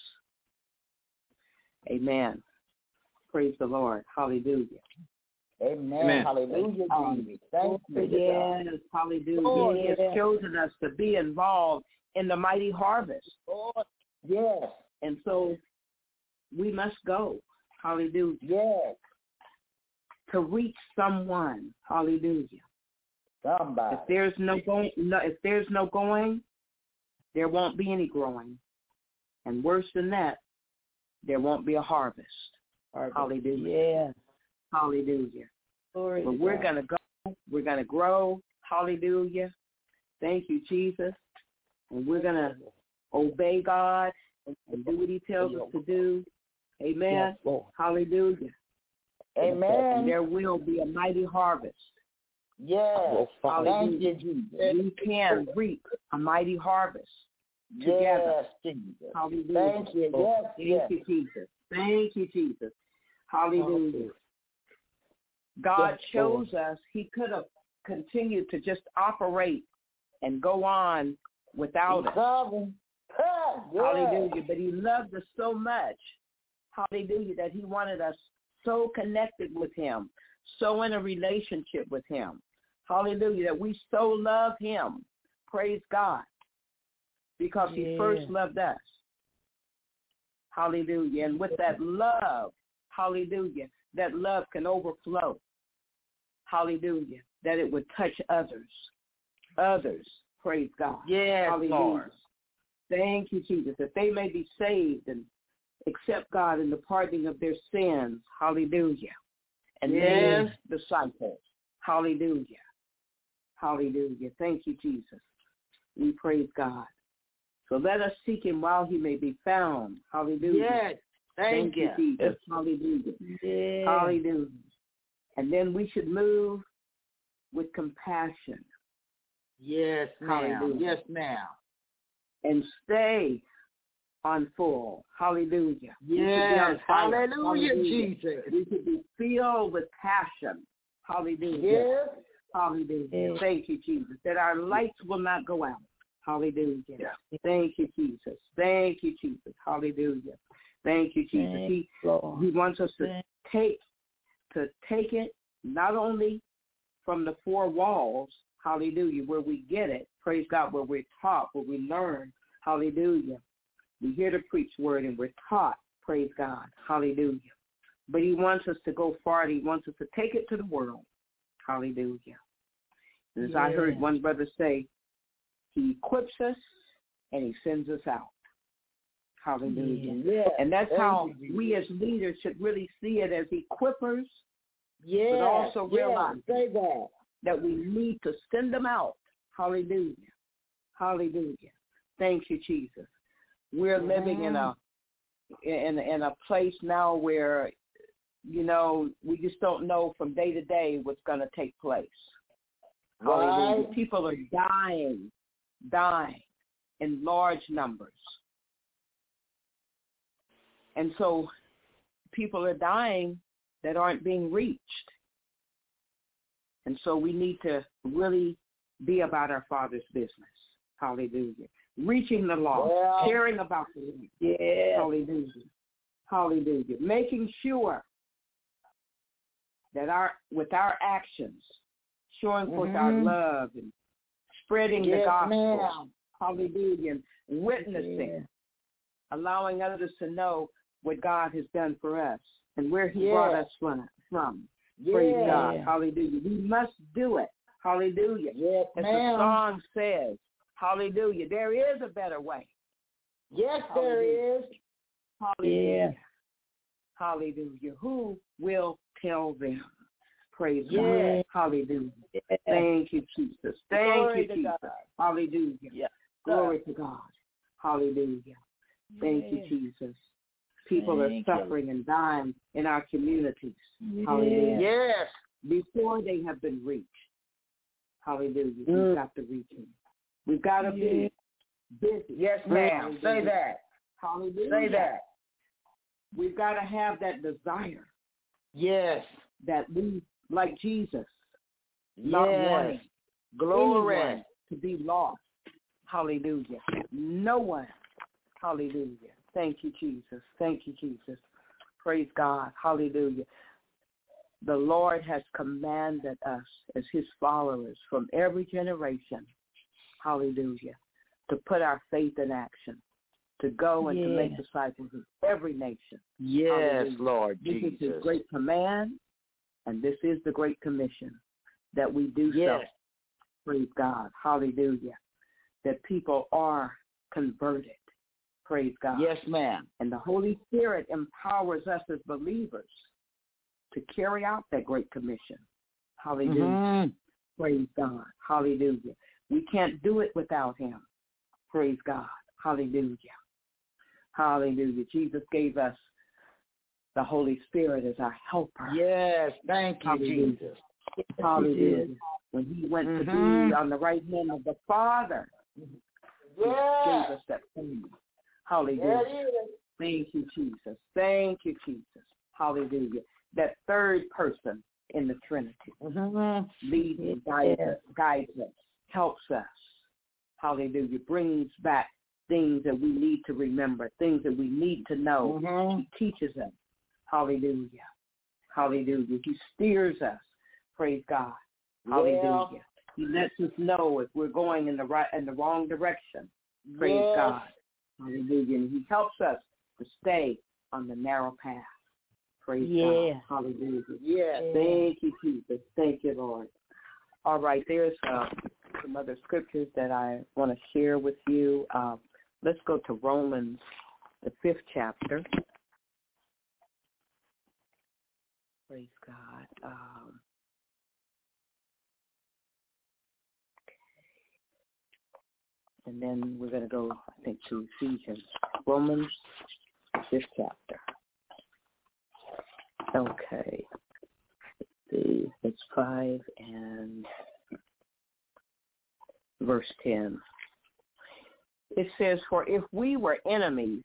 S5: Amen. Praise the Lord. Hallelujah.
S7: Amen. Hallelujah. Thank you.
S5: Yes, hallelujah. He has chosen us to be involved in the mighty harvest.
S7: Yes.
S5: And so we must go. Hallelujah.
S7: Yes.
S5: To reach someone. Hallelujah.
S7: Somebody.
S5: If there's no going, there won't be any growing. And worse than that, there won't be a harvest. Hallelujah.
S1: Yes.
S5: Hallelujah.
S1: Glory
S5: but we're going to go. We're going to grow. Hallelujah. Thank you, Jesus. And we're going to obey God and do what he tells us to do. Amen.
S7: Yes,
S5: hallelujah.
S7: Amen.
S5: And there will be a mighty harvest.
S7: Yes.
S5: Hallelujah.
S7: Thank you, Jesus.
S5: We can reap a mighty harvest together.
S7: Yes, Jesus.
S5: Hallelujah.
S7: Thank you. Yes,
S5: Thank you, Jesus. Thank you, Jesus. Hallelujah. God chose us. He could have continued to just operate and go on without us. Hallelujah. But he loved us so much. Hallelujah. That he wanted us so connected with him, so in a relationship with him. Hallelujah. That we so love him. Praise God. Because he first loved us. Hallelujah. And with that love, hallelujah, that love can overflow. Hallelujah. That it would touch others. Others. Praise God.
S7: Yes,
S5: hallelujah.
S7: Lord.
S5: Thank you, Jesus. That they may be saved and accept God in the pardoning of their sins. Hallelujah. And then disciples. Hallelujah. Hallelujah. Thank you, Jesus. We praise God. So let us seek him while he may be found. Hallelujah.
S7: Yes. Thank you,
S5: Jesus. Hallelujah.
S1: Yes.
S5: Hallelujah. And then we should move with compassion.
S7: Yes, ma'am.
S5: Hallelujah.
S7: Yes, ma'am.
S5: And stay on full. Hallelujah.
S7: Yes. Hallelujah, Jesus.
S5: We should be filled with passion. Hallelujah.
S7: Yes.
S5: Hallelujah.
S1: Yes.
S5: Thank you, Jesus. That our lights will not go out. Hallelujah.
S7: Yeah.
S5: Thank you, Jesus. Thank you, Jesus. Hallelujah. Thank you, Jesus. He wants us to take it not only from the four walls, hallelujah, where we get it, praise God, where we're taught, where we learn, hallelujah. We hear the preach word and we're taught, praise God, hallelujah. But he wants us to go farther. He wants us to take it to the world, hallelujah. As I heard one brother say, he equips us and he sends us out. Hallelujah.
S7: Yeah.
S5: And that's how
S7: you,
S5: we as leaders should really see it, as equippers,
S7: yes.
S5: but also realize
S7: say
S5: that we need to send them out. Hallelujah. Hallelujah. Thank you, Jesus. We're living in a place now where, you know, we just don't know from day to day what's going to take place. Hallelujah.
S7: Right.
S5: People are dying in large numbers. And so people are dying that aren't being reached. And so we need to really be about our Father's business. Hallelujah. Reaching the lost, caring about the lost.
S7: Yeah.
S5: Hallelujah. Hallelujah. Making sure that with our actions, showing forth our love and spreading the gospel.
S7: Ma'am.
S5: Hallelujah. And witnessing, allowing others to know what God has done for us and where he brought us from. Praise God. Hallelujah. We must do it. Hallelujah.
S7: Yes,
S5: as the song says, hallelujah, there is a better way.
S7: Yes, there is.
S5: Hallelujah.
S1: Yeah.
S5: Hallelujah. Who will tell them? Praise
S7: Yes.
S5: God. Hallelujah.
S1: Yes.
S5: Thank you, Jesus. Thank
S7: Glory
S5: you,
S7: to
S5: Jesus.
S7: God.
S5: Hallelujah.
S7: Yes.
S5: Glory to God. Hallelujah. Thank you, Jesus. People are suffering and dying in our communities. Hallelujah.
S7: Yes.
S5: Before they have been reached. Hallelujah. We've got to reach them. We've got to be busy.
S7: Yes, ma'am. Say that.
S5: Hallelujah.
S7: Say that.
S5: We've got to have that desire.
S7: Yes.
S5: That we, like Jesus, not wanting anyone to be lost. Hallelujah. No one. Hallelujah. Thank you, Jesus. Thank you, Jesus. Praise God. Hallelujah. The Lord has commanded us as his followers from every generation, hallelujah, to put our faith in action, to go and to make disciples of every nation.
S2: Yes,
S5: hallelujah.
S2: Lord
S5: This
S2: Jesus.
S5: is his great command, and this is the great commission that we do so. Praise God. Hallelujah. That people are converted. Praise God.
S2: Yes, ma'am.
S5: And the Holy Spirit empowers us as believers to carry out that great commission. Hallelujah. Praise God. Hallelujah. We can't do it without him. Praise God. Hallelujah. Hallelujah. Jesus gave us the Holy Spirit as our helper.
S7: Yes. Thank you,
S5: Hallelujah.
S7: Jesus.
S5: Hallelujah. When he went to be on the right hand of the Father, he gave us that thing. Hallelujah. Thank you, Jesus. Thank you, Jesus. Hallelujah. That third person in the Trinity leads and guides us, helps us. Hallelujah. Brings back things that we need to remember, things that we need to know. He teaches us. Hallelujah. Hallelujah. He steers us. Praise God. Hallelujah. He lets us know if we're going in the wrong direction. Praise God. Hallelujah. And he helps us to stay on the narrow path. Praise God. Hallelujah.
S7: Yes.
S5: Thank you, Jesus. Thank you, Lord. All right. There's some other scriptures that I want to share with you. Let's go to Romans, the 5th chapter. Praise God. And then we're going to go, I think, to Ephesians. Romans, 5th chapter. Okay. Let's see. It's 5 and verse 10. it says, for if we were enemies,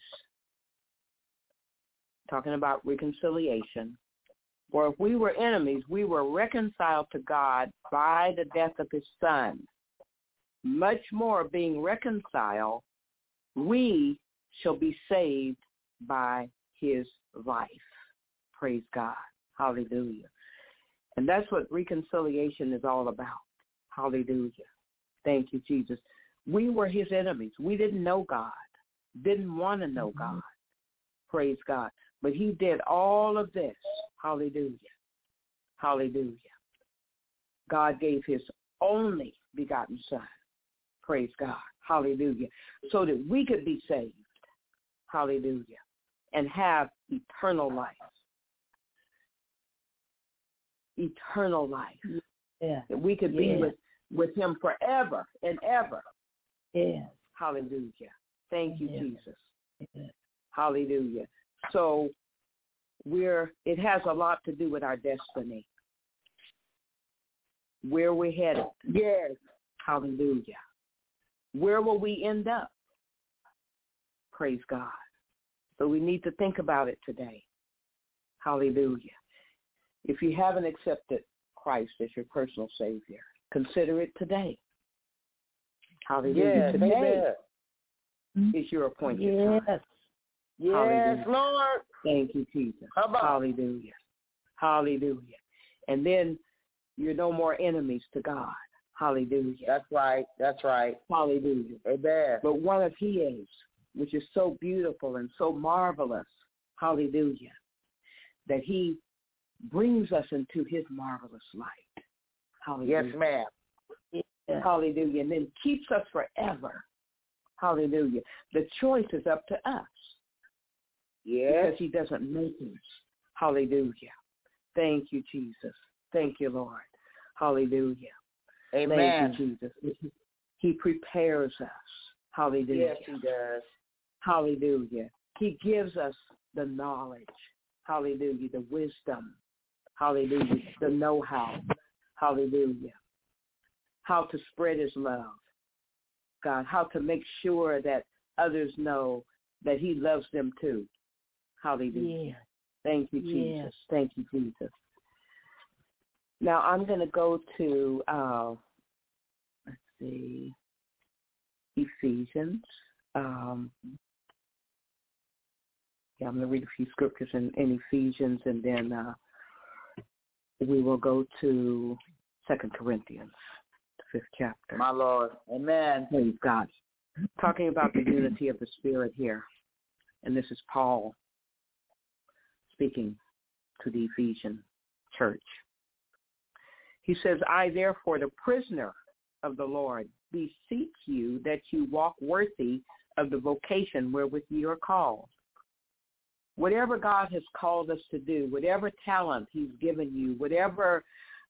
S5: talking about reconciliation, for if we were enemies, we were reconciled to God by the death of his Son. Much more being reconciled, we shall be saved by his life. Praise God. Hallelujah. And that's what reconciliation is all about. Hallelujah. Thank you, Jesus. We were his enemies. We didn't know God, didn't want to know God. Praise God. But he did all of this. Hallelujah. Hallelujah. God gave his only begotten Son. Praise God. Hallelujah. So that we could be saved. Hallelujah. And have eternal life. Eternal life.
S1: Yeah.
S5: That we could be with him forever and ever.
S1: Yes.
S5: Hallelujah. Thank you, Jesus.
S1: Yes.
S5: Hallelujah. So it has a lot to do with our destiny. Where we're headed.
S7: Yes.
S5: Hallelujah. Where will we end up? Praise God. So we need to think about it today. Hallelujah. If you haven't accepted Christ as your personal Savior, consider it today. Hallelujah.
S7: Yes.
S5: Today is your appointed time.
S7: Yes,
S5: Hallelujah.
S7: Lord.
S5: Thank you, Jesus. Hallelujah. Hallelujah. And then you're no more enemies to God. Hallelujah.
S7: That's right. That's right.
S5: Hallelujah.
S7: Amen.
S5: But one of his, which is so beautiful and so marvelous, hallelujah, that he brings us into his marvelous light. Hallelujah.
S7: Yes, ma'am.
S5: Yeah. Hallelujah. And then keeps us forever. Hallelujah. The choice is up to us.
S7: Yes.
S5: Because he doesn't make us. Hallelujah. Thank you, Jesus. Thank you, Lord. Hallelujah.
S7: Amen.
S5: Thank you, Jesus. He prepares us. Hallelujah.
S7: Yes, he does.
S5: Hallelujah. He gives us the knowledge. Hallelujah. The wisdom. Hallelujah. The know-how. Hallelujah. How to spread his love. God, how to make sure that others know that he loves them too. Hallelujah.
S1: Yeah.
S5: Thank you, Jesus. Thank you, Jesus. Now I'm going to go to, let's see, Ephesians. I'm going to read a few scriptures in Ephesians, and then we will go to 2 Corinthians, the 5th chapter.
S7: My Lord. Amen.
S5: Praise God. Talking about the unity of the Spirit here. And this is Paul speaking to the Ephesian church. He says, I, therefore, the prisoner of the Lord, beseech you that you walk worthy of the vocation wherewith you are called. Whatever God has called us to do, whatever talent he's given you, whatever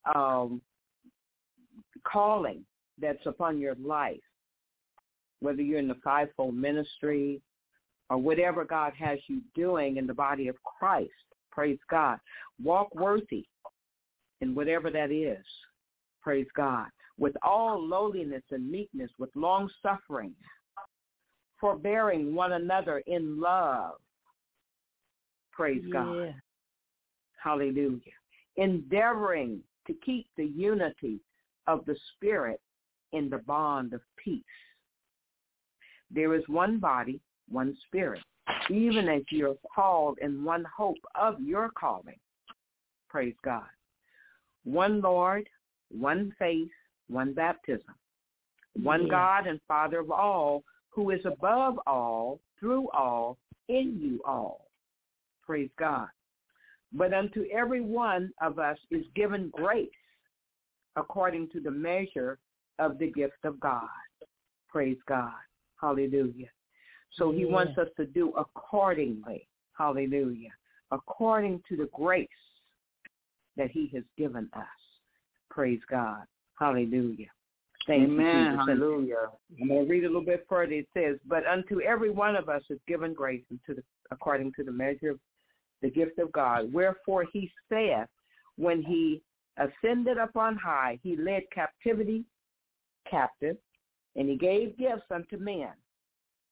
S5: calling that's upon your life, whether you're in the fivefold ministry or whatever God has you doing in the body of Christ, praise God. Walk worthy in whatever that is, praise God, with all lowliness and meekness, with long suffering, forbearing one another in love, praise God. Hallelujah. Endeavoring to keep the unity of the Spirit in the bond of peace. There is one body, one Spirit, even as you are called in one hope of your calling. Praise God. One Lord, one faith, one baptism. One God and Father of all, who is above all, through all, in you all. Praise God. But unto every one of us is given grace according to the measure of the gift of God. Praise God. Hallelujah. So he wants us to do accordingly. Hallelujah. According to the grace that he has given us. Praise God. Hallelujah. Thank you, Jesus.
S7: Hallelujah.
S5: I'm going to read a little bit further. It says, but unto every one of us is given grace according to the measure of the gift of God. Wherefore he saith, when he ascended up on high, he led captivity captive, and he gave gifts unto men.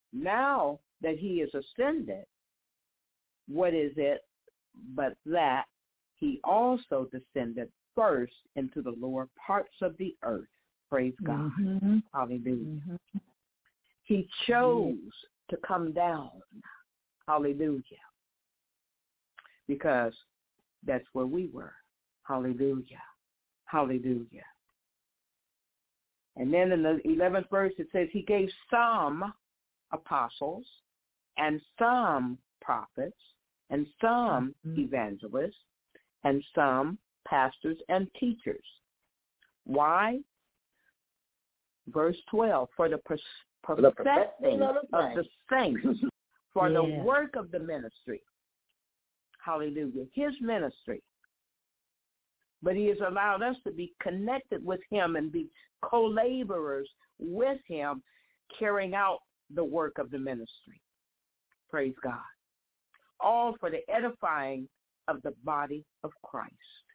S5: Now that he is ascended, what is it but that he also descended first into the lower parts of the earth? Praise God.
S1: Mm-hmm.
S5: Hallelujah.
S1: Mm-hmm.
S5: He chose to come down. Hallelujah. Because that's where we were. Hallelujah. Hallelujah. And then in the 11th verse, it says he gave some apostles and some prophets and some evangelists and some pastors and teachers. Why? Verse 12, for the perfecting of the saints, for the work of the ministry. Hallelujah. His ministry. But he has allowed us to be connected with him and be co-laborers with him, carrying out the work of the ministry. Praise God. All for the edifying of the body of Christ.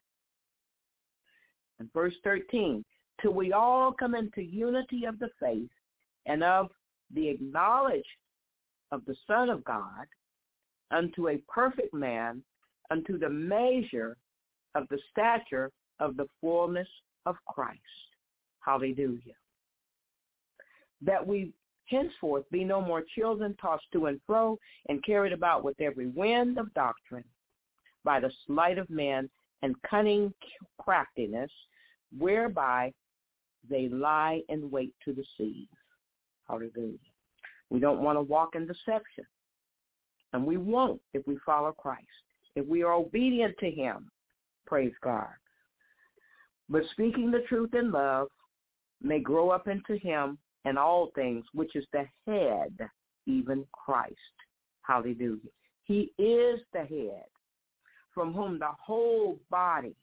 S5: And verse 13, till we all come into unity of the faith and of the knowledge of the Son of God, unto a perfect man, unto the measure of the stature of the fullness of Christ. Hallelujah. That we henceforth be no more children tossed to and fro and carried about with every wind of doctrine by the sleight of men and cunning craftiness, whereby they lie in wait to deceive. Hallelujah. We don't want to walk in deception. And we won't if we follow Christ, if we are obedient to him. Praise God. But speaking the truth in love may grow up into him in all things, which is the head, even Christ. Hallelujah. He is the head, from whom the whole body,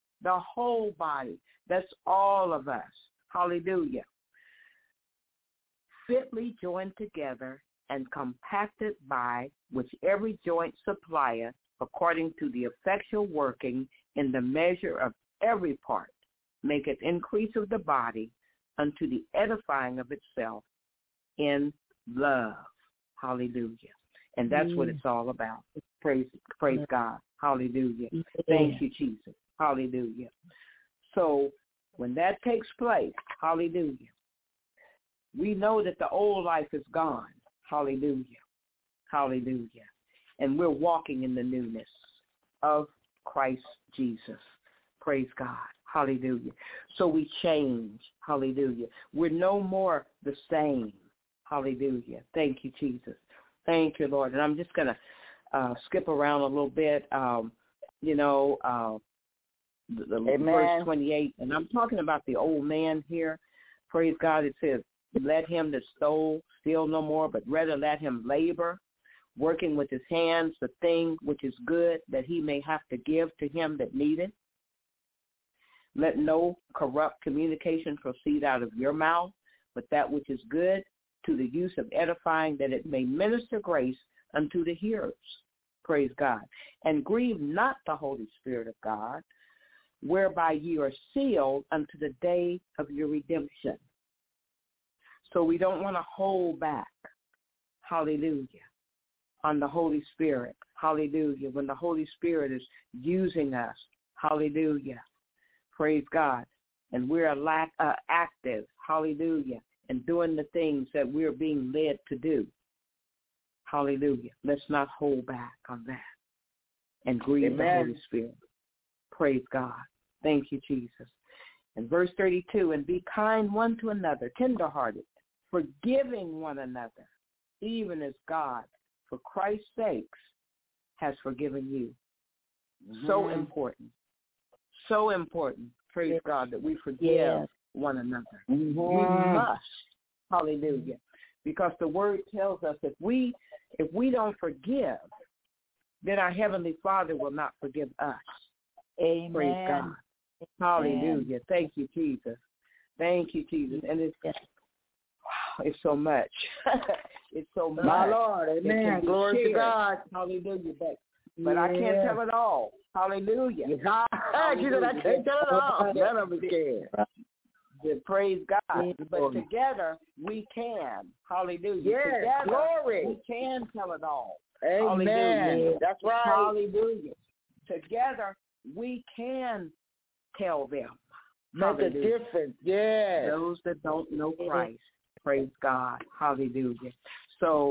S5: that's all of us. Hallelujah. Fitly joined together and compacted by which every joint supplieth, according to the effectual working in the measure of every part, maketh increase of the body unto the edifying of itself in love. Hallelujah. And that's what it's all about. Praise God. Hallelujah. Thank you, Jesus. Hallelujah. So when that takes place, hallelujah, we know that the old life is gone. Hallelujah. Hallelujah. And we're walking in the newness of Christ Jesus. Praise God. Hallelujah. So we change. Hallelujah. We're no more the same. Hallelujah. Thank you, Jesus. Thank you, Lord. And I'm just going to skip around a little bit, the verse 28. And I'm talking about the old man here. Praise God. It says, let him that stole steal no more, but rather let him labor, working with his hands the thing which is good, that he may have to give to him that needeth. Let no corrupt communication proceed out of your mouth, but that which is good, to the use of edifying, that it may minister grace unto the hearers. Praise God. And grieve not the Holy Spirit of God, whereby ye are sealed unto the day of your redemption. So we don't want to hold back, hallelujah, on the Holy Spirit, hallelujah, when the Holy Spirit is using us, hallelujah, praise God, and we're active, hallelujah, and doing the things that we're being led to do, hallelujah. Let's not hold back on that and grieve the Holy Spirit. Praise God. Thank you, Jesus. And verse 32, and be kind one to another, tenderhearted, forgiving one another, even as God, for Christ's sakes, has forgiven you. So important. So important, praise God, that we forgive one another. We must. Hallelujah. Because the word tells us if we don't forgive, then our Heavenly Father will not forgive us.
S1: Amen.
S5: Praise God. Hallelujah. Thank you, Jesus. Thank you, Jesus. And it's so much. It's so much.
S7: My Lord. Amen. Glory to God.
S5: Hallelujah. But I can't tell it all. Hallelujah.
S7: I can't tell it all. None of us can.
S5: Praise God. But together we can. Hallelujah.
S2: Yes,
S5: together
S2: glory.
S5: we can tell it all.
S2: Amen.
S5: Hallelujah.
S2: That's right.
S5: Hallelujah. Together we can tell them.
S2: Make a difference. Yes.
S5: Those that don't know Christ. Praise God. Hallelujah. So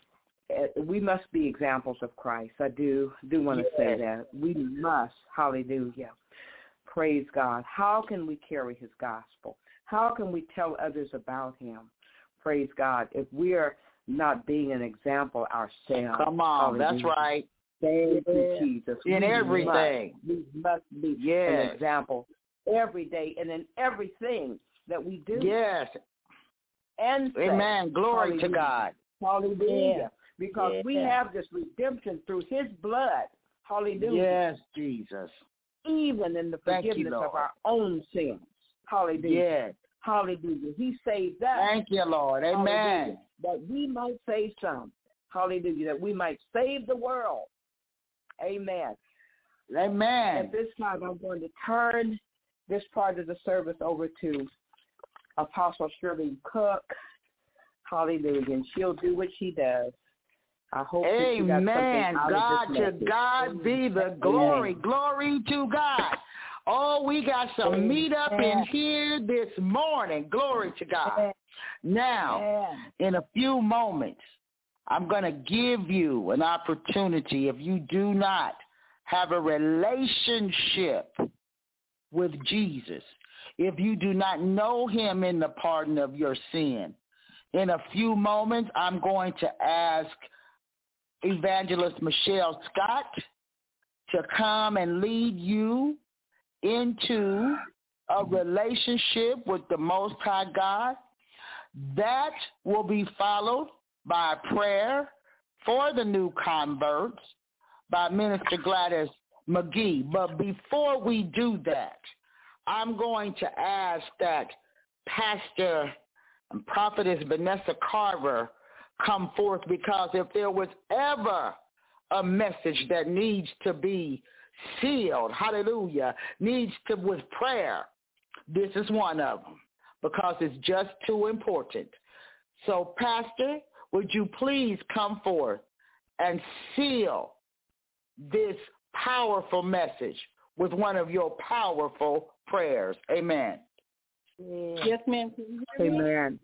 S5: we must be examples of Christ. I do want to say that. We must. Hallelujah. Praise God. How can we carry his gospel? How can we tell others about him? Praise God. If we are not being an example ourselves.
S2: Come on.
S5: Hallelujah.
S2: That's right.
S5: Thank you, Jesus.
S2: In everything.
S5: We must be an example every day and in everything that we do.
S2: Yes.
S5: And say,
S2: amen. Glory to God.
S5: Hallelujah. Because we have this redemption through his blood. Hallelujah.
S2: Yes, Jesus.
S5: Even in the forgiveness of our own sins. Hallelujah.
S2: Yes.
S5: Hallelujah. He saved us.
S2: Thank you, Lord. Amen.
S5: Hallelujah. That we might save some. Hallelujah. That we might save the world. Amen.
S2: Amen.
S5: At this time, I'm going to turn this part of the service over to Apostle Shirley Cook. Hallelujah. And she'll do what she does. I hope
S2: amen. God to God be the glory. Amen. Glory to God. Oh, we got some meat up in here this morning. Glory to God. Now, in a few moments, I'm going to give you an opportunity. If you do not have a relationship with Jesus, if you do not know him in the pardon of your sin, in a few moments, I'm going to ask Evangelist Michelle Scott to come and lead you into a relationship with the Most High God. That will be followed by a prayer for the new converts by Minister Gladys McGee. But before we do that, I'm going to ask that Pastor and Prophetess Vanessa Carver come forth, because if there was ever a message that needs to be sealed, hallelujah, needs to with prayer, this is one of them, because it's just too important. So, Pastor, would you please come forth and seal this powerful message with one of your powerful prayers? Amen.
S5: Yes, ma'am. Amen.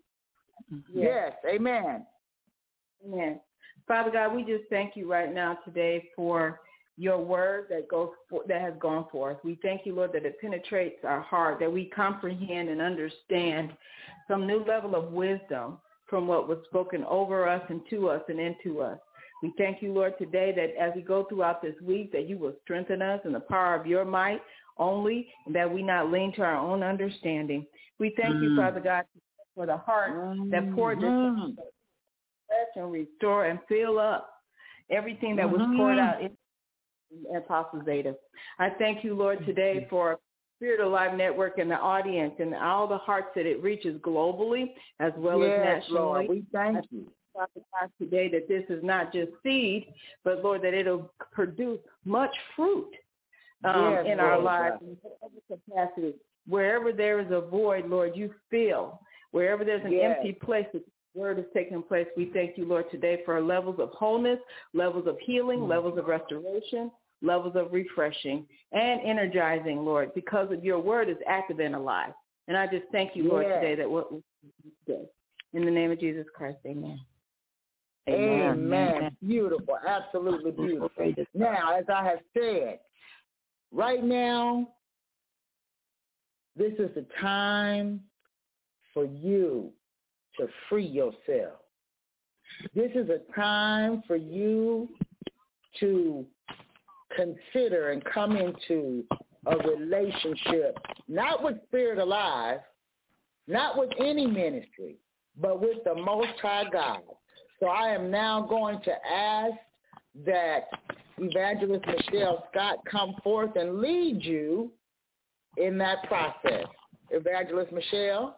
S2: Yes, amen.
S8: Amen. Father God, we just thank you right now today for your word that has gone forth. We thank you, Lord, that it penetrates our heart, that we comprehend and understand some new level of wisdom from what was spoken over us and to us and into us. We thank you, Lord, today that as we go throughout this week, that you will strengthen us in the power of your might only, and that we not lean to our own understanding. We thank you, Father God, for the heart that poured this and restore and fill up everything that was poured out in Apostle Zeta. I thank you, Lord, today for Spirit Alive Network and the audience and all the hearts that it reaches globally as well as nationally.
S2: Lord, we thank you.
S8: Father God, today that this is not just seed, but Lord, that it'll produce much fruit in our lives in every capacity. Wherever there is a void, Lord, you fill. Wherever there's an empty place, the word is taking place. We thank you, Lord, today for levels of wholeness, levels of healing, levels of restoration, levels of refreshing and energizing, Lord, because of your word is active and alive. And I just thank you, Lord, today that what we do. In the name of Jesus Christ, amen.
S2: Amen. Beautiful. Absolutely beautiful. Now, as I have said, right now, this is the time for you to free yourself. This is a time for you to consider and come into a relationship, not with Spirit Alive, not with any ministry, but with the Most High God. So I am now going to ask that Evangelist Michelle Scott come forth and lead you in that process. Evangelist Michelle?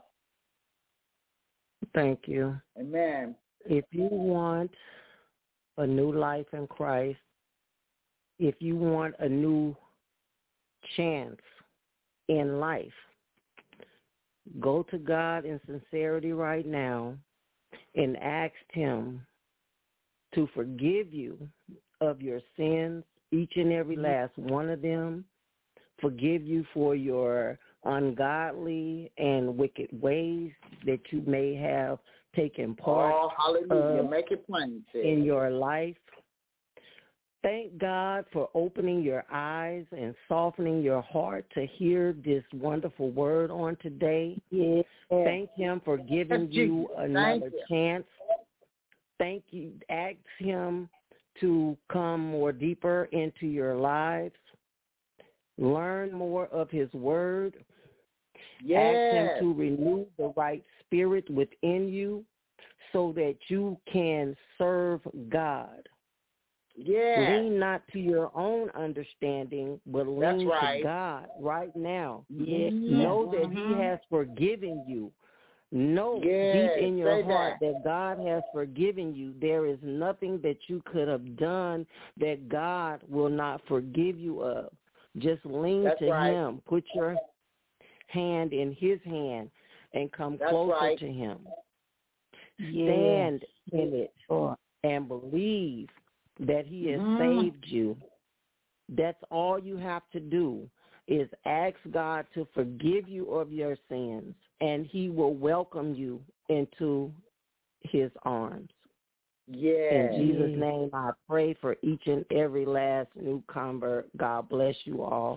S5: Thank you.
S2: Amen.
S5: If you want a new life in Christ, if you want a new chance in life, go to God in sincerity right now and ask him to forgive you of your sins, each and every last one of them, forgive you for your ungodly and wicked ways that you may have taken part of
S2: Make it plain,
S5: in your life. Thank God for opening your eyes and softening your heart to hear this wonderful word on today.
S1: Yes.
S5: Thank him for giving you another chance. Thank you. Ask him to come more deeper into your lives. Learn more of his word. Ask him to renew the right spirit within you so that you can serve God. Lean not to your own understanding, but lean to God right now. Know that he has forgiven you. Know deep in your heart that God has forgiven you. There is nothing that you could have done that God will not forgive you of. Just lean to him. Put your hand in his hand and come closer to him. Stand in it and believe that he has saved you. That's all you have to do is ask God to forgive you of your sins, and he will welcome you into his arms. In Jesus' name, I pray for each and every last new convert. God bless you all.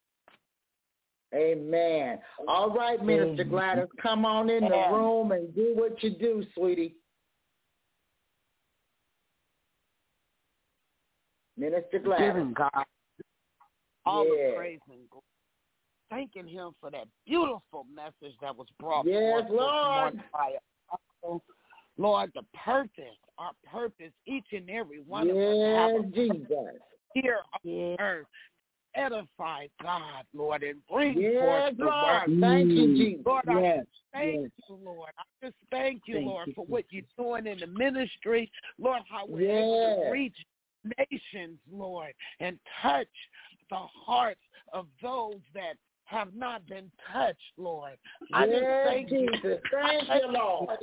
S2: Amen. All right, Minister Gladys, come on in the room and do what you do, sweetie. Minister Gladys.
S9: Giving God all the praise and glory. Thanking him for that beautiful message that was brought forth this morning by us. Lord, the purpose, our purpose, each and every one of us have a purpose here on earth. Edify God, Lord, and bring forth the word.
S2: Thank you, Jesus.
S9: Lord, I thank you, Lord. I just thank you, Lord, for what you're doing in the ministry. Lord, how we're able to reach nations, Lord, and touch the hearts of those that have not been touched, Lord. I just thank you.
S2: Thank you, Lord.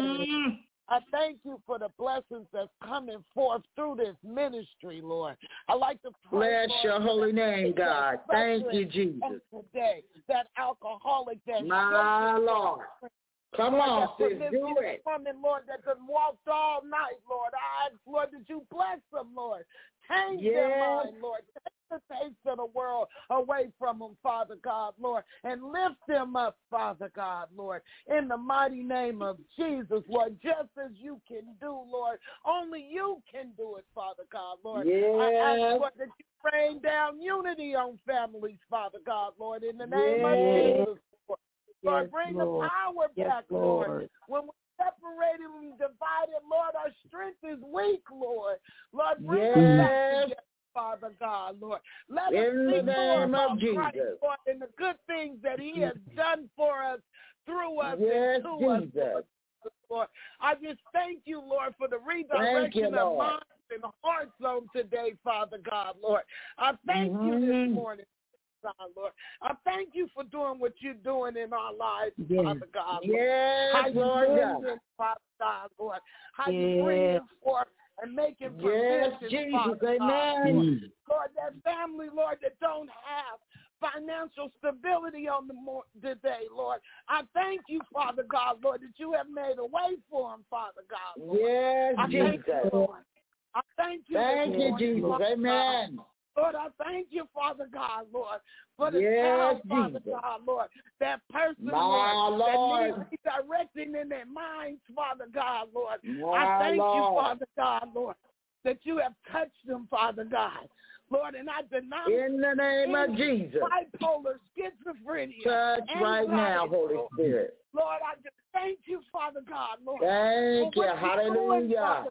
S9: I thank you for the blessings that's coming forth through this ministry, Lord. I like to pray,
S2: bless your holy name, God. Thank you, Jesus.
S9: Today, that alcoholic that
S2: my Lord. Come on, sis, do it.
S9: Woman, Lord, that could walk all night, Lord. I ask, Lord, that you bless them, Lord. Change their mind, Lord. Take the taste of the world away from them, Father God, Lord, and lift them up, Father God, Lord, in the mighty name of Jesus, Lord, just as you can do, Lord. Only you can do it, Father God, Lord. I ask, Lord, that you rain down unity on families, Father God, Lord, in the name of Jesus, Lord. Lord, bring the power back, Lord. When we're separated and divided, Lord, our strength is weak, Lord. Lord, bring us back together, Father God, Lord. Let us see more about Christ, Lord, and the good things that he has done for us, through us, and to us, Lord. I just thank you, Lord, for the redirection of minds and hearts on today, Father God, Lord. I thank you this morning, God, Lord. I thank you for doing what you're doing in our lives, Father God, Lord. How you bring Father God, Lord. How you bring forth and making provisions, Father God, Lord. Lord, that family, Lord, that don't have financial stability on today, Lord. I thank you, Father God, Lord, that you have made a way for them, Father God, Lord. I thank you, Lord. I thank you.
S2: Thank you, Jesus. Amen.
S9: Lord, I thank you, Father God, Lord, for the child, Father God, Lord, that person, Lord, that needs redirecting in their minds, Father God, Lord. I thank you, Father God, Lord, that you have touched them, Father God. Lord, and I deny
S2: in the name of Jesus.
S9: Bipolar, schizophrenia.
S2: Touch right now, Holy Spirit.
S9: Lord, I just thank you, Father God, Lord.
S2: Thank you. Hallelujah.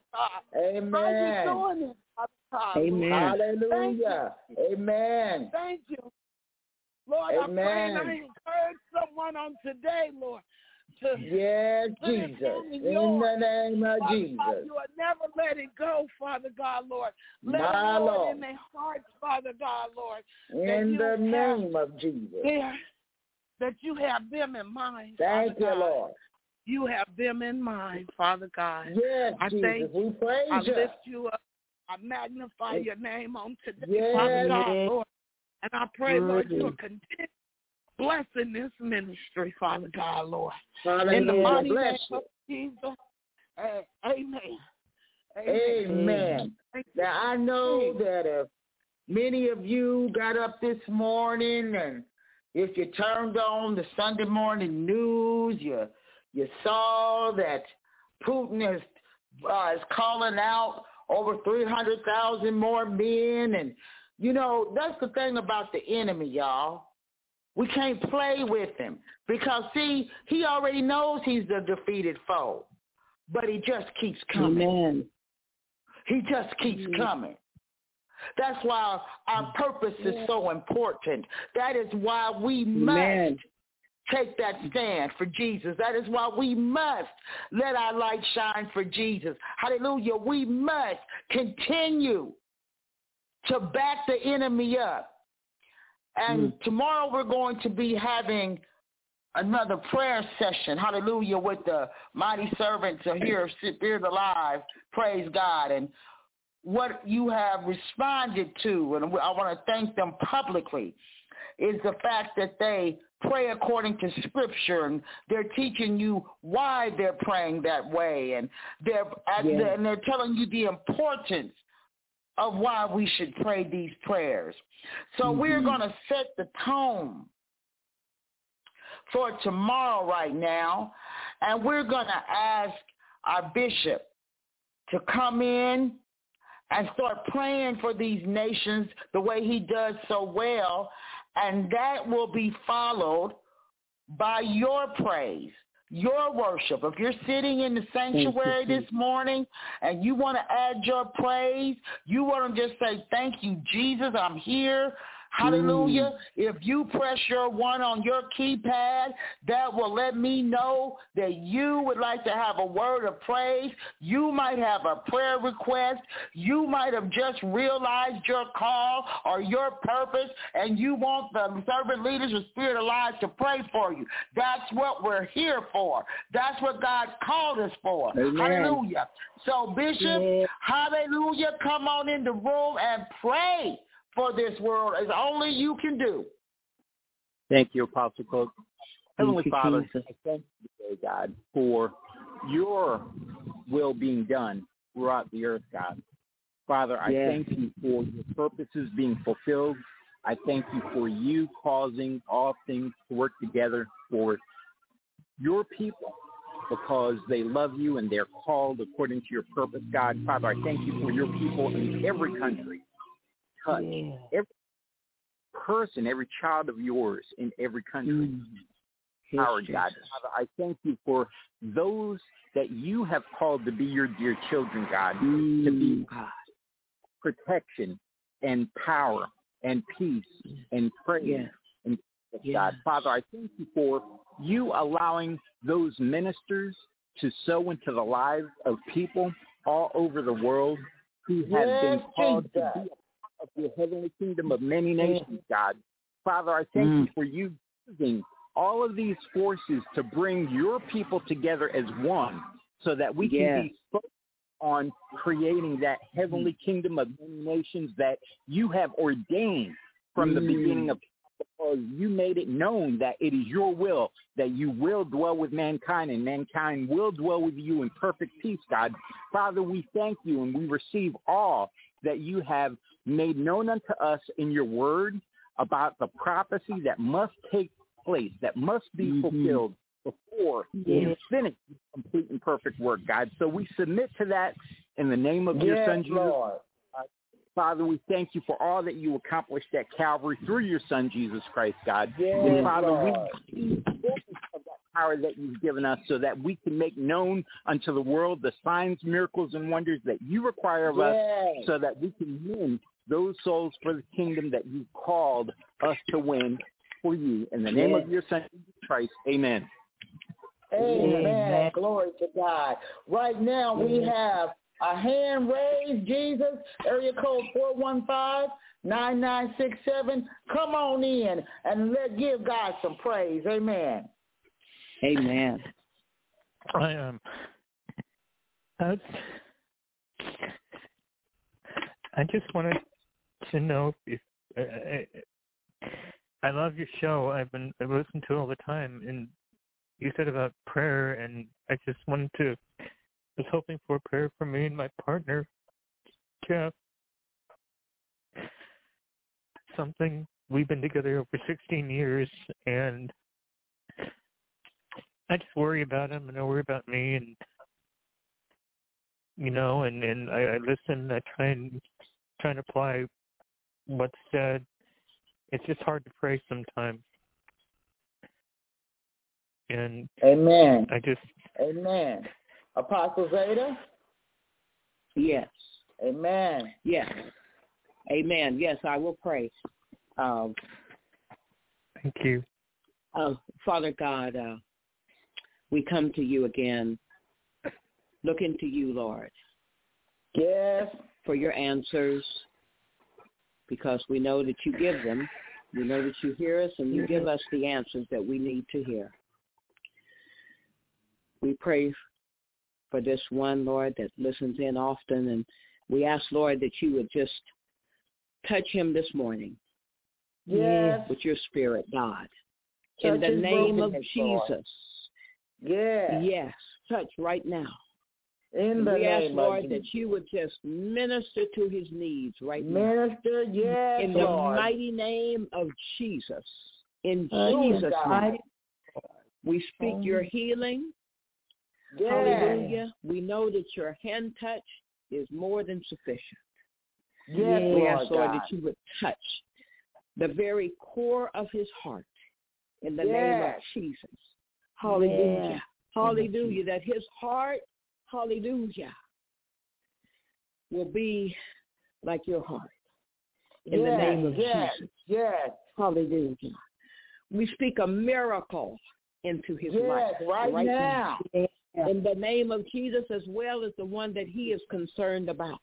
S2: Amen.
S5: Amen.
S2: Hallelujah. Amen.
S9: Thank you. Lord, I pray and I encourage someone on today, Lord.
S2: Yes, Jesus. In the name of Jesus.
S9: You will never let it go, Father God, Lord. Let it go in their hearts, Father God, Lord.
S2: In the name of Jesus.
S9: that you have them in mind.
S7: Thank you,
S9: God.
S7: Lord.
S9: You have them in mind, Father God.
S7: Yes,
S9: I
S7: Jesus,
S9: thank
S7: we praise
S9: I
S7: you.
S9: lift you up. I magnify your name on today,
S7: Yes.
S9: Father God, Lord. And I pray, Lord, you'll continue blessing this ministry, Father God, Lord.
S7: Hallelujah.
S9: In the mighty
S7: Bless
S9: name
S7: you.
S9: of Jesus, amen.
S7: Amen. Now, I know that if many of you got up this morning and if you turned on the Sunday morning news, you saw that Putin is calling out over 300,000 more men. And, you know, that's the thing about the enemy, y'all. We can't play with him because, see, he already knows he's the defeated foe, but he just keeps coming.
S5: Amen.
S7: He just keeps coming. That's why our purpose is so important. That is why we must take that stand for Jesus. That is why we must let our light shine for Jesus. Hallelujah. We must continue to back the enemy up. And tomorrow we're going to be having another prayer session, hallelujah, with the mighty servants here of Spirit Alive, praise God. And what you have responded to, and I want to thank them publicly, is the fact that they pray according to Scripture, and they're teaching you why they're praying that way, and they're telling you the importance of why we should pray these prayers. So we're going to set the tone for tomorrow right now, and we're going to ask our bishop to come in and start praying for these nations the way he does so well, and that will be followed by your praise, your worship. If you're sitting in the sanctuary this morning and you want to add your praise, you want to just say, thank you, Jesus, I'm here. Hallelujah. If you press your one on your keypad, that will let me know that you would like to have a word of praise. You might have a prayer request. You might have just realized your call or your purpose, and you want the servant leaders of Spirit Alive to pray for you. That's what we're here for. That's what God called us for. Amen. Hallelujah. So, Bishop, hallelujah, come on in the room and pray for this world as only you can do.
S10: Thank you, Apostle Cook. Heavenly Father, I thank you today, God, for your will being done throughout the earth, God. Father, I thank you for your purposes being fulfilled. I thank you for you causing all things to work together for your people because they love you and they're called according to your purpose, God. Father, I thank you for your people in every country. Touch every person, every child of yours in every country. Our God, Father, I thank you for those that you have called to be your dear children, God, to be protection and power and peace and praise. And God, Father, I thank you for you allowing those ministers to sow into the lives of people all over the world who have been called to be of your heavenly kingdom of many nations, God. Father, I thank you for you using all of these forces to bring your people together as one so that we can be focused on creating that heavenly kingdom of many nations that you have ordained from the beginning of because you made it known that it is your will that you will dwell with mankind and mankind will dwell with you in perfect peace, God. Father, we thank you and we receive all that you have made known unto us in your word about the prophecy that must take place, that must be fulfilled before you finish this complete and perfect work, God. So we submit to that in the name of your Son, Jesus. Father, we thank you for all that you accomplished at Calvary through your Son, Jesus Christ, God. And Father, we of that power that you've given us so that we can make known unto the world the signs, miracles, and wonders that you require of us so that we can win those souls for the kingdom that you called us to win for you. In the name of your Son, Jesus Christ, amen.
S7: Amen. Glory to God. Right now we have a hand raised, Jesus, area code 9967. Come on in and give God some praise. Amen.
S5: Amen.
S11: I just wanted to know if I love your show. I've listened to it all the time, and you said about prayer, and I just was hoping for prayer for me and my partner, Jeff. Something, we've been together over 16 years, and I just worry about him, and I worry about me, and and I listen. I try and apply what's said. It's just hard to pray sometimes. And
S7: Amen.
S11: Amen.
S7: Apostle Zeta?
S5: Yes.
S7: Amen.
S5: Yes. Amen. Yes, I will pray.
S11: Thank you.
S5: Father God, we come to you again, looking to you, Lord.
S7: Yes.
S5: For your answers, because we know that you give them. We know that you hear us, and you give us the answers that we need to hear. We pray for this one, Lord, that listens in often, and we ask, Lord, that you would just touch him this morning.
S7: Yes.
S5: With your spirit, God. In the name of Jesus.
S7: Yes.
S5: Yes. Touch right now.
S7: We ask,
S5: Lord, that you would just minister to his needs right now.
S7: Minister, yes,
S5: in the
S7: Lord.
S5: mighty name of Jesus. In Jesus' name. We speak your healing.
S7: Yes.
S5: Hallelujah. We know that your hand touch is more than sufficient.
S7: Yes,
S5: we ask, Lord,
S7: God,
S5: that you would touch the very core of his heart in the name of Jesus. Hallelujah.
S7: Yes.
S5: Hallelujah. That his heart, hallelujah, will be like your heart in the name of Jesus.
S7: Yes.
S5: Hallelujah. We speak a miracle into his life
S7: right now.
S5: In the name of Jesus, as well as the one that he is concerned about.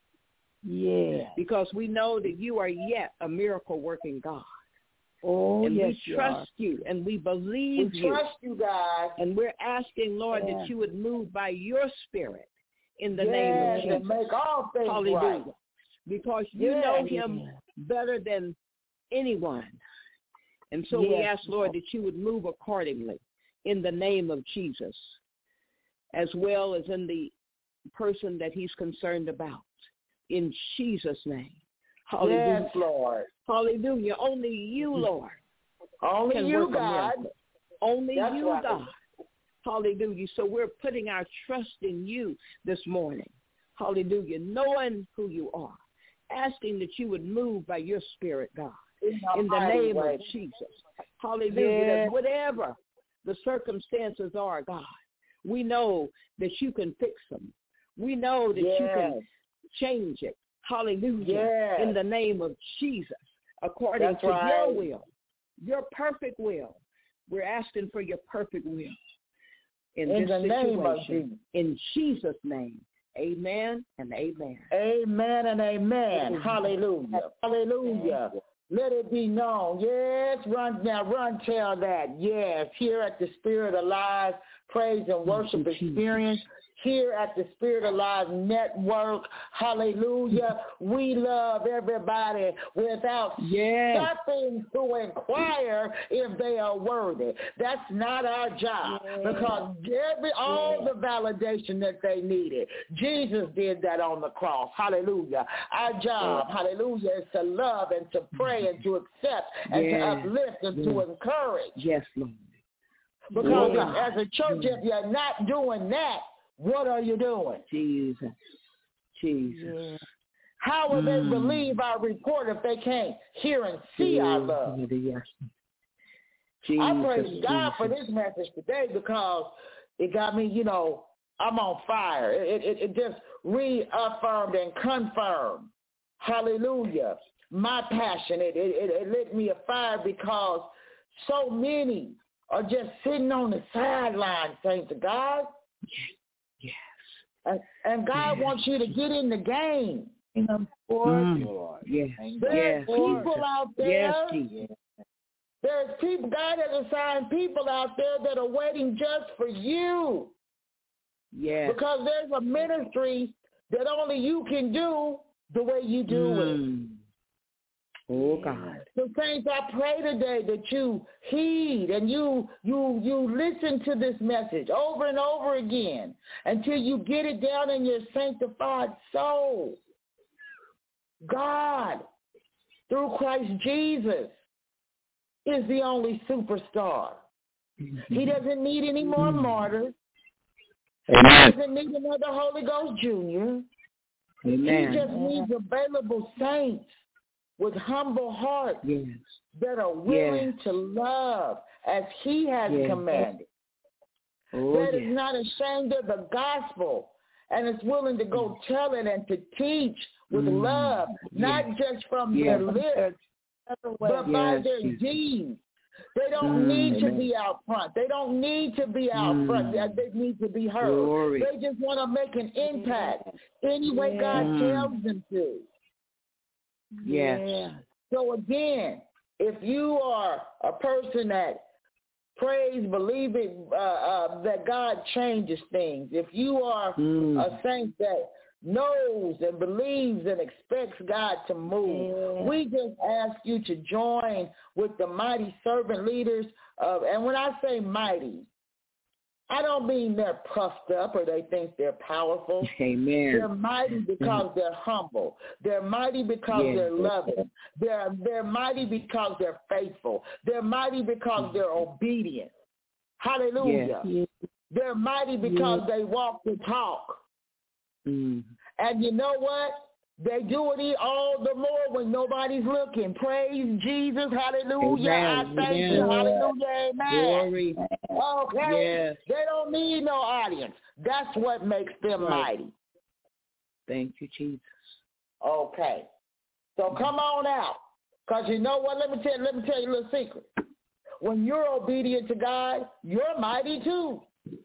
S7: Yeah.
S5: Because we know that you are yet a miracle-working God.
S7: Oh,
S5: and
S7: yes,
S5: we trust you, and we believe you.
S7: We trust you, God.
S5: And we're asking, Lord, that you would move by your spirit in the name of Jesus.
S7: And make all things
S5: hallelujah.
S7: Right.
S5: Because you know him better than anyone. And so we ask, Lord, that you would move accordingly in the name of Jesus, as well as in the person that he's concerned about. In Jesus' name. Hallelujah.
S7: Yes, Lord.
S5: Hallelujah. Only you, Lord.
S7: Only
S5: can
S7: you,
S5: work
S7: God.
S5: Only
S7: That's
S5: you,
S7: right.
S5: God. Hallelujah. So we're putting our trust in you this morning. Hallelujah. Knowing who you are. Asking that you would move by your spirit, God. In the name of Jesus. Hallelujah. That whatever the circumstances are, God, we know that you can fix them. We know that you can change it. Hallelujah. In the name of Jesus, according to your will, your perfect will. We're asking for your perfect will in this
S7: the name of
S5: situation.
S7: Jesus.
S5: In Jesus' name, amen and amen.
S7: Amen and amen. Hallelujah. Hallelujah. Let it be known. Yes, run tell that. Yes, here at the Spirit Alive Praise and Worship Experience, here at the Spirit Alive Network, hallelujah, we love everybody without stopping to inquire if they are worthy. That's not our job because all the validation that they needed, Jesus did that on the cross, hallelujah. Our job, hallelujah, is to love and to pray and to accept and to uplift and to encourage.
S5: Yes, Lord.
S7: Because as a church, if you're not doing that, what are you doing?
S5: Jesus.
S7: How will they believe our report if they can't hear and see our love? I praise God for this message today because it got me, I'm on fire. It just reaffirmed and confirmed, hallelujah, my passion. It lit me afire because so many are just sitting on the sidelines, saints of God.
S5: Yes.
S7: And God wants you to get in the game.
S1: Bring them forth, Lord.
S5: Yes.
S7: There's people out there.
S5: Yes,
S7: There's people, God has assigned people out there that are waiting just for you.
S5: Yes.
S7: Because there's a ministry that only you can do the way you do it.
S5: Oh, God.
S7: So, saints, I pray today that you heed and you listen to this message over and over again until you get it down in your sanctified soul. God, through Christ Jesus, is the only superstar. He doesn't need any more martyrs.
S10: Amen.
S7: He doesn't need another Holy Ghost Jr.
S5: Amen.
S7: He just needs available saints with humble hearts that are willing to love as he has commanded. That is not ashamed of the gospel and is willing to go tell it and to teach with love, not just from their lips, but by their deeds. They don't need to be out front. They don't need to be out front. They need to be heard.
S5: Glory.
S7: They just want to make an impact any way God tells them to.
S5: Yes.
S7: So again, if you are a person that prays, believing that God changes things, if you are a saint that knows and believes and expects God to move, we just ask you to join with the mighty servant leaders and when I say mighty, I don't mean they're puffed up or they think they're powerful.
S5: Amen.
S7: They're mighty because they're humble. They're mighty because they're loving. They're mighty because they're faithful. They're mighty because they're obedient. Hallelujah. They're mighty because they walk the talk. And you know what? They do it all the more when nobody's looking. Praise Jesus. Hallelujah. I thank you. Hallelujah. Amen.
S5: Glory.
S7: Okay. They don't need no audience. That's what makes them mighty.
S5: Thank you, Jesus.
S7: Okay. So come on out. Because you know what? Let me tell you a little secret. When you're obedient to God, you're mighty too.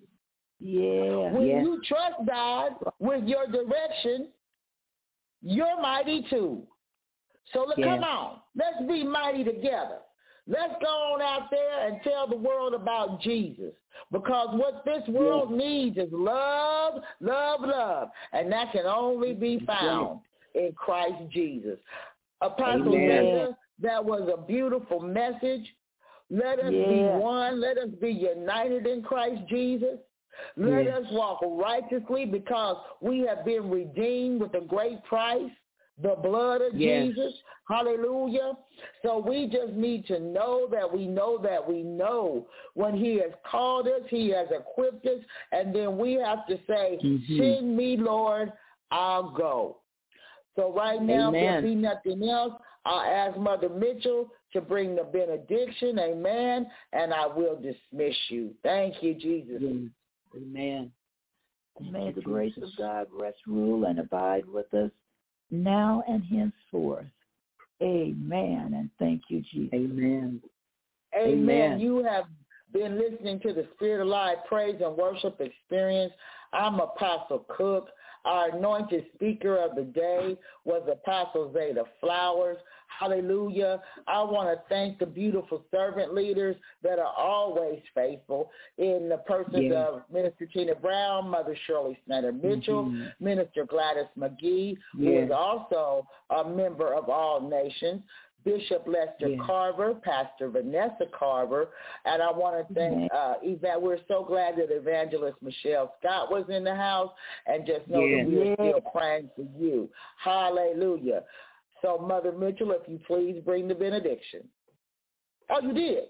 S7: When you trust God with your direction, you're mighty too. So come on. Let's be mighty together. Let's go on out there and tell the world about Jesus. Because what this world needs is love, love, love. And that can only be found in Christ Jesus. Apostle Linda, that was a beautiful message. Let us be one. Let us be united in Christ Jesus. Let us walk righteously because we have been redeemed with a great price, the blood of Jesus. Hallelujah. So we just need to know that we know when he has called us, he has equipped us, and then we have to say, send me, Lord, I'll go. So right now, if there be nothing else, I'll ask Mother Mitchell to bring the benediction, amen, and I will dismiss you. Thank you, Jesus.
S5: Amen.
S1: May the grace of God rest, rule, and abide with us now and henceforth. Amen. And thank you, Jesus.
S5: Amen.
S7: Amen. You have been listening to the Spirit of Life Praise and Worship Experience. I'm Apostle Cook. Our anointed speaker of the day was Apostle Zeta Flowers. Hallelujah. I want to thank the beautiful servant leaders that are always faithful in the persons of Minister Tina Brown, Mother Shirley Snyder Mitchell, Minister Gladys McGee, who is also a member of All Nations, Bishop Lester Carver, Pastor Vanessa Carver, and I want to thank we're so glad that Evangelist Michelle Scott was in the house, and just know that we're still praying for you. Hallelujah. So, Mother Mitchell, if you please bring the benediction. Oh, you did?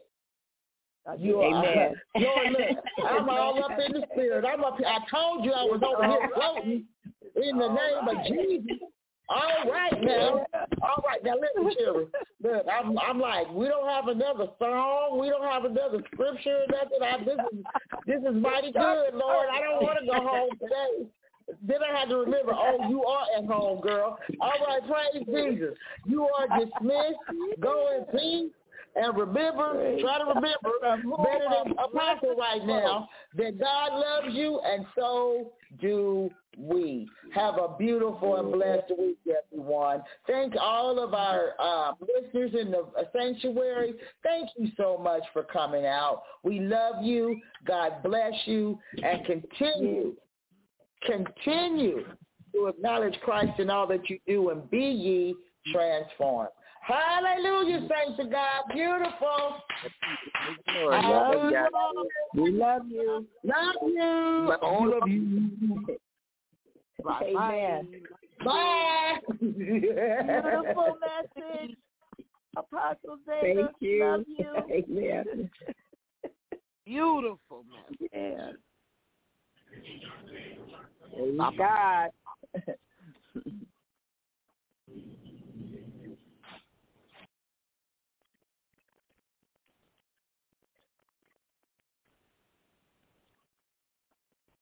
S5: Amen.
S7: Lord, look, I'm all up in the spirit. I'm up here. I told you I was over here floating in the name of Jesus. All right now, listen, children. Look, I'm like, we don't have another song, we don't have another scripture, nothing. This is mighty good, Lord. I don't want to go home today. Then I had to remember, you are at home, girl. All right, praise Jesus. You are dismissed. Go in peace. And remember, try to remember, better than Apostle right now, that God loves you, and so do we. Have a beautiful and blessed week, everyone. Thank all of our listeners in the sanctuary. Thank you so much for coming out. We love you. God bless you. And continue to acknowledge Christ in all that you do, and be ye transformed. Hallelujah, saints of God. Beautiful.
S5: We love you.
S7: Love you.
S10: All of you.
S5: Bye. Amen.
S7: Bye.
S1: Beautiful message. Apostle Zeta.
S5: Thank you.
S1: Love you.
S5: Amen.
S9: Beautiful message.
S5: Yeah. Praise God.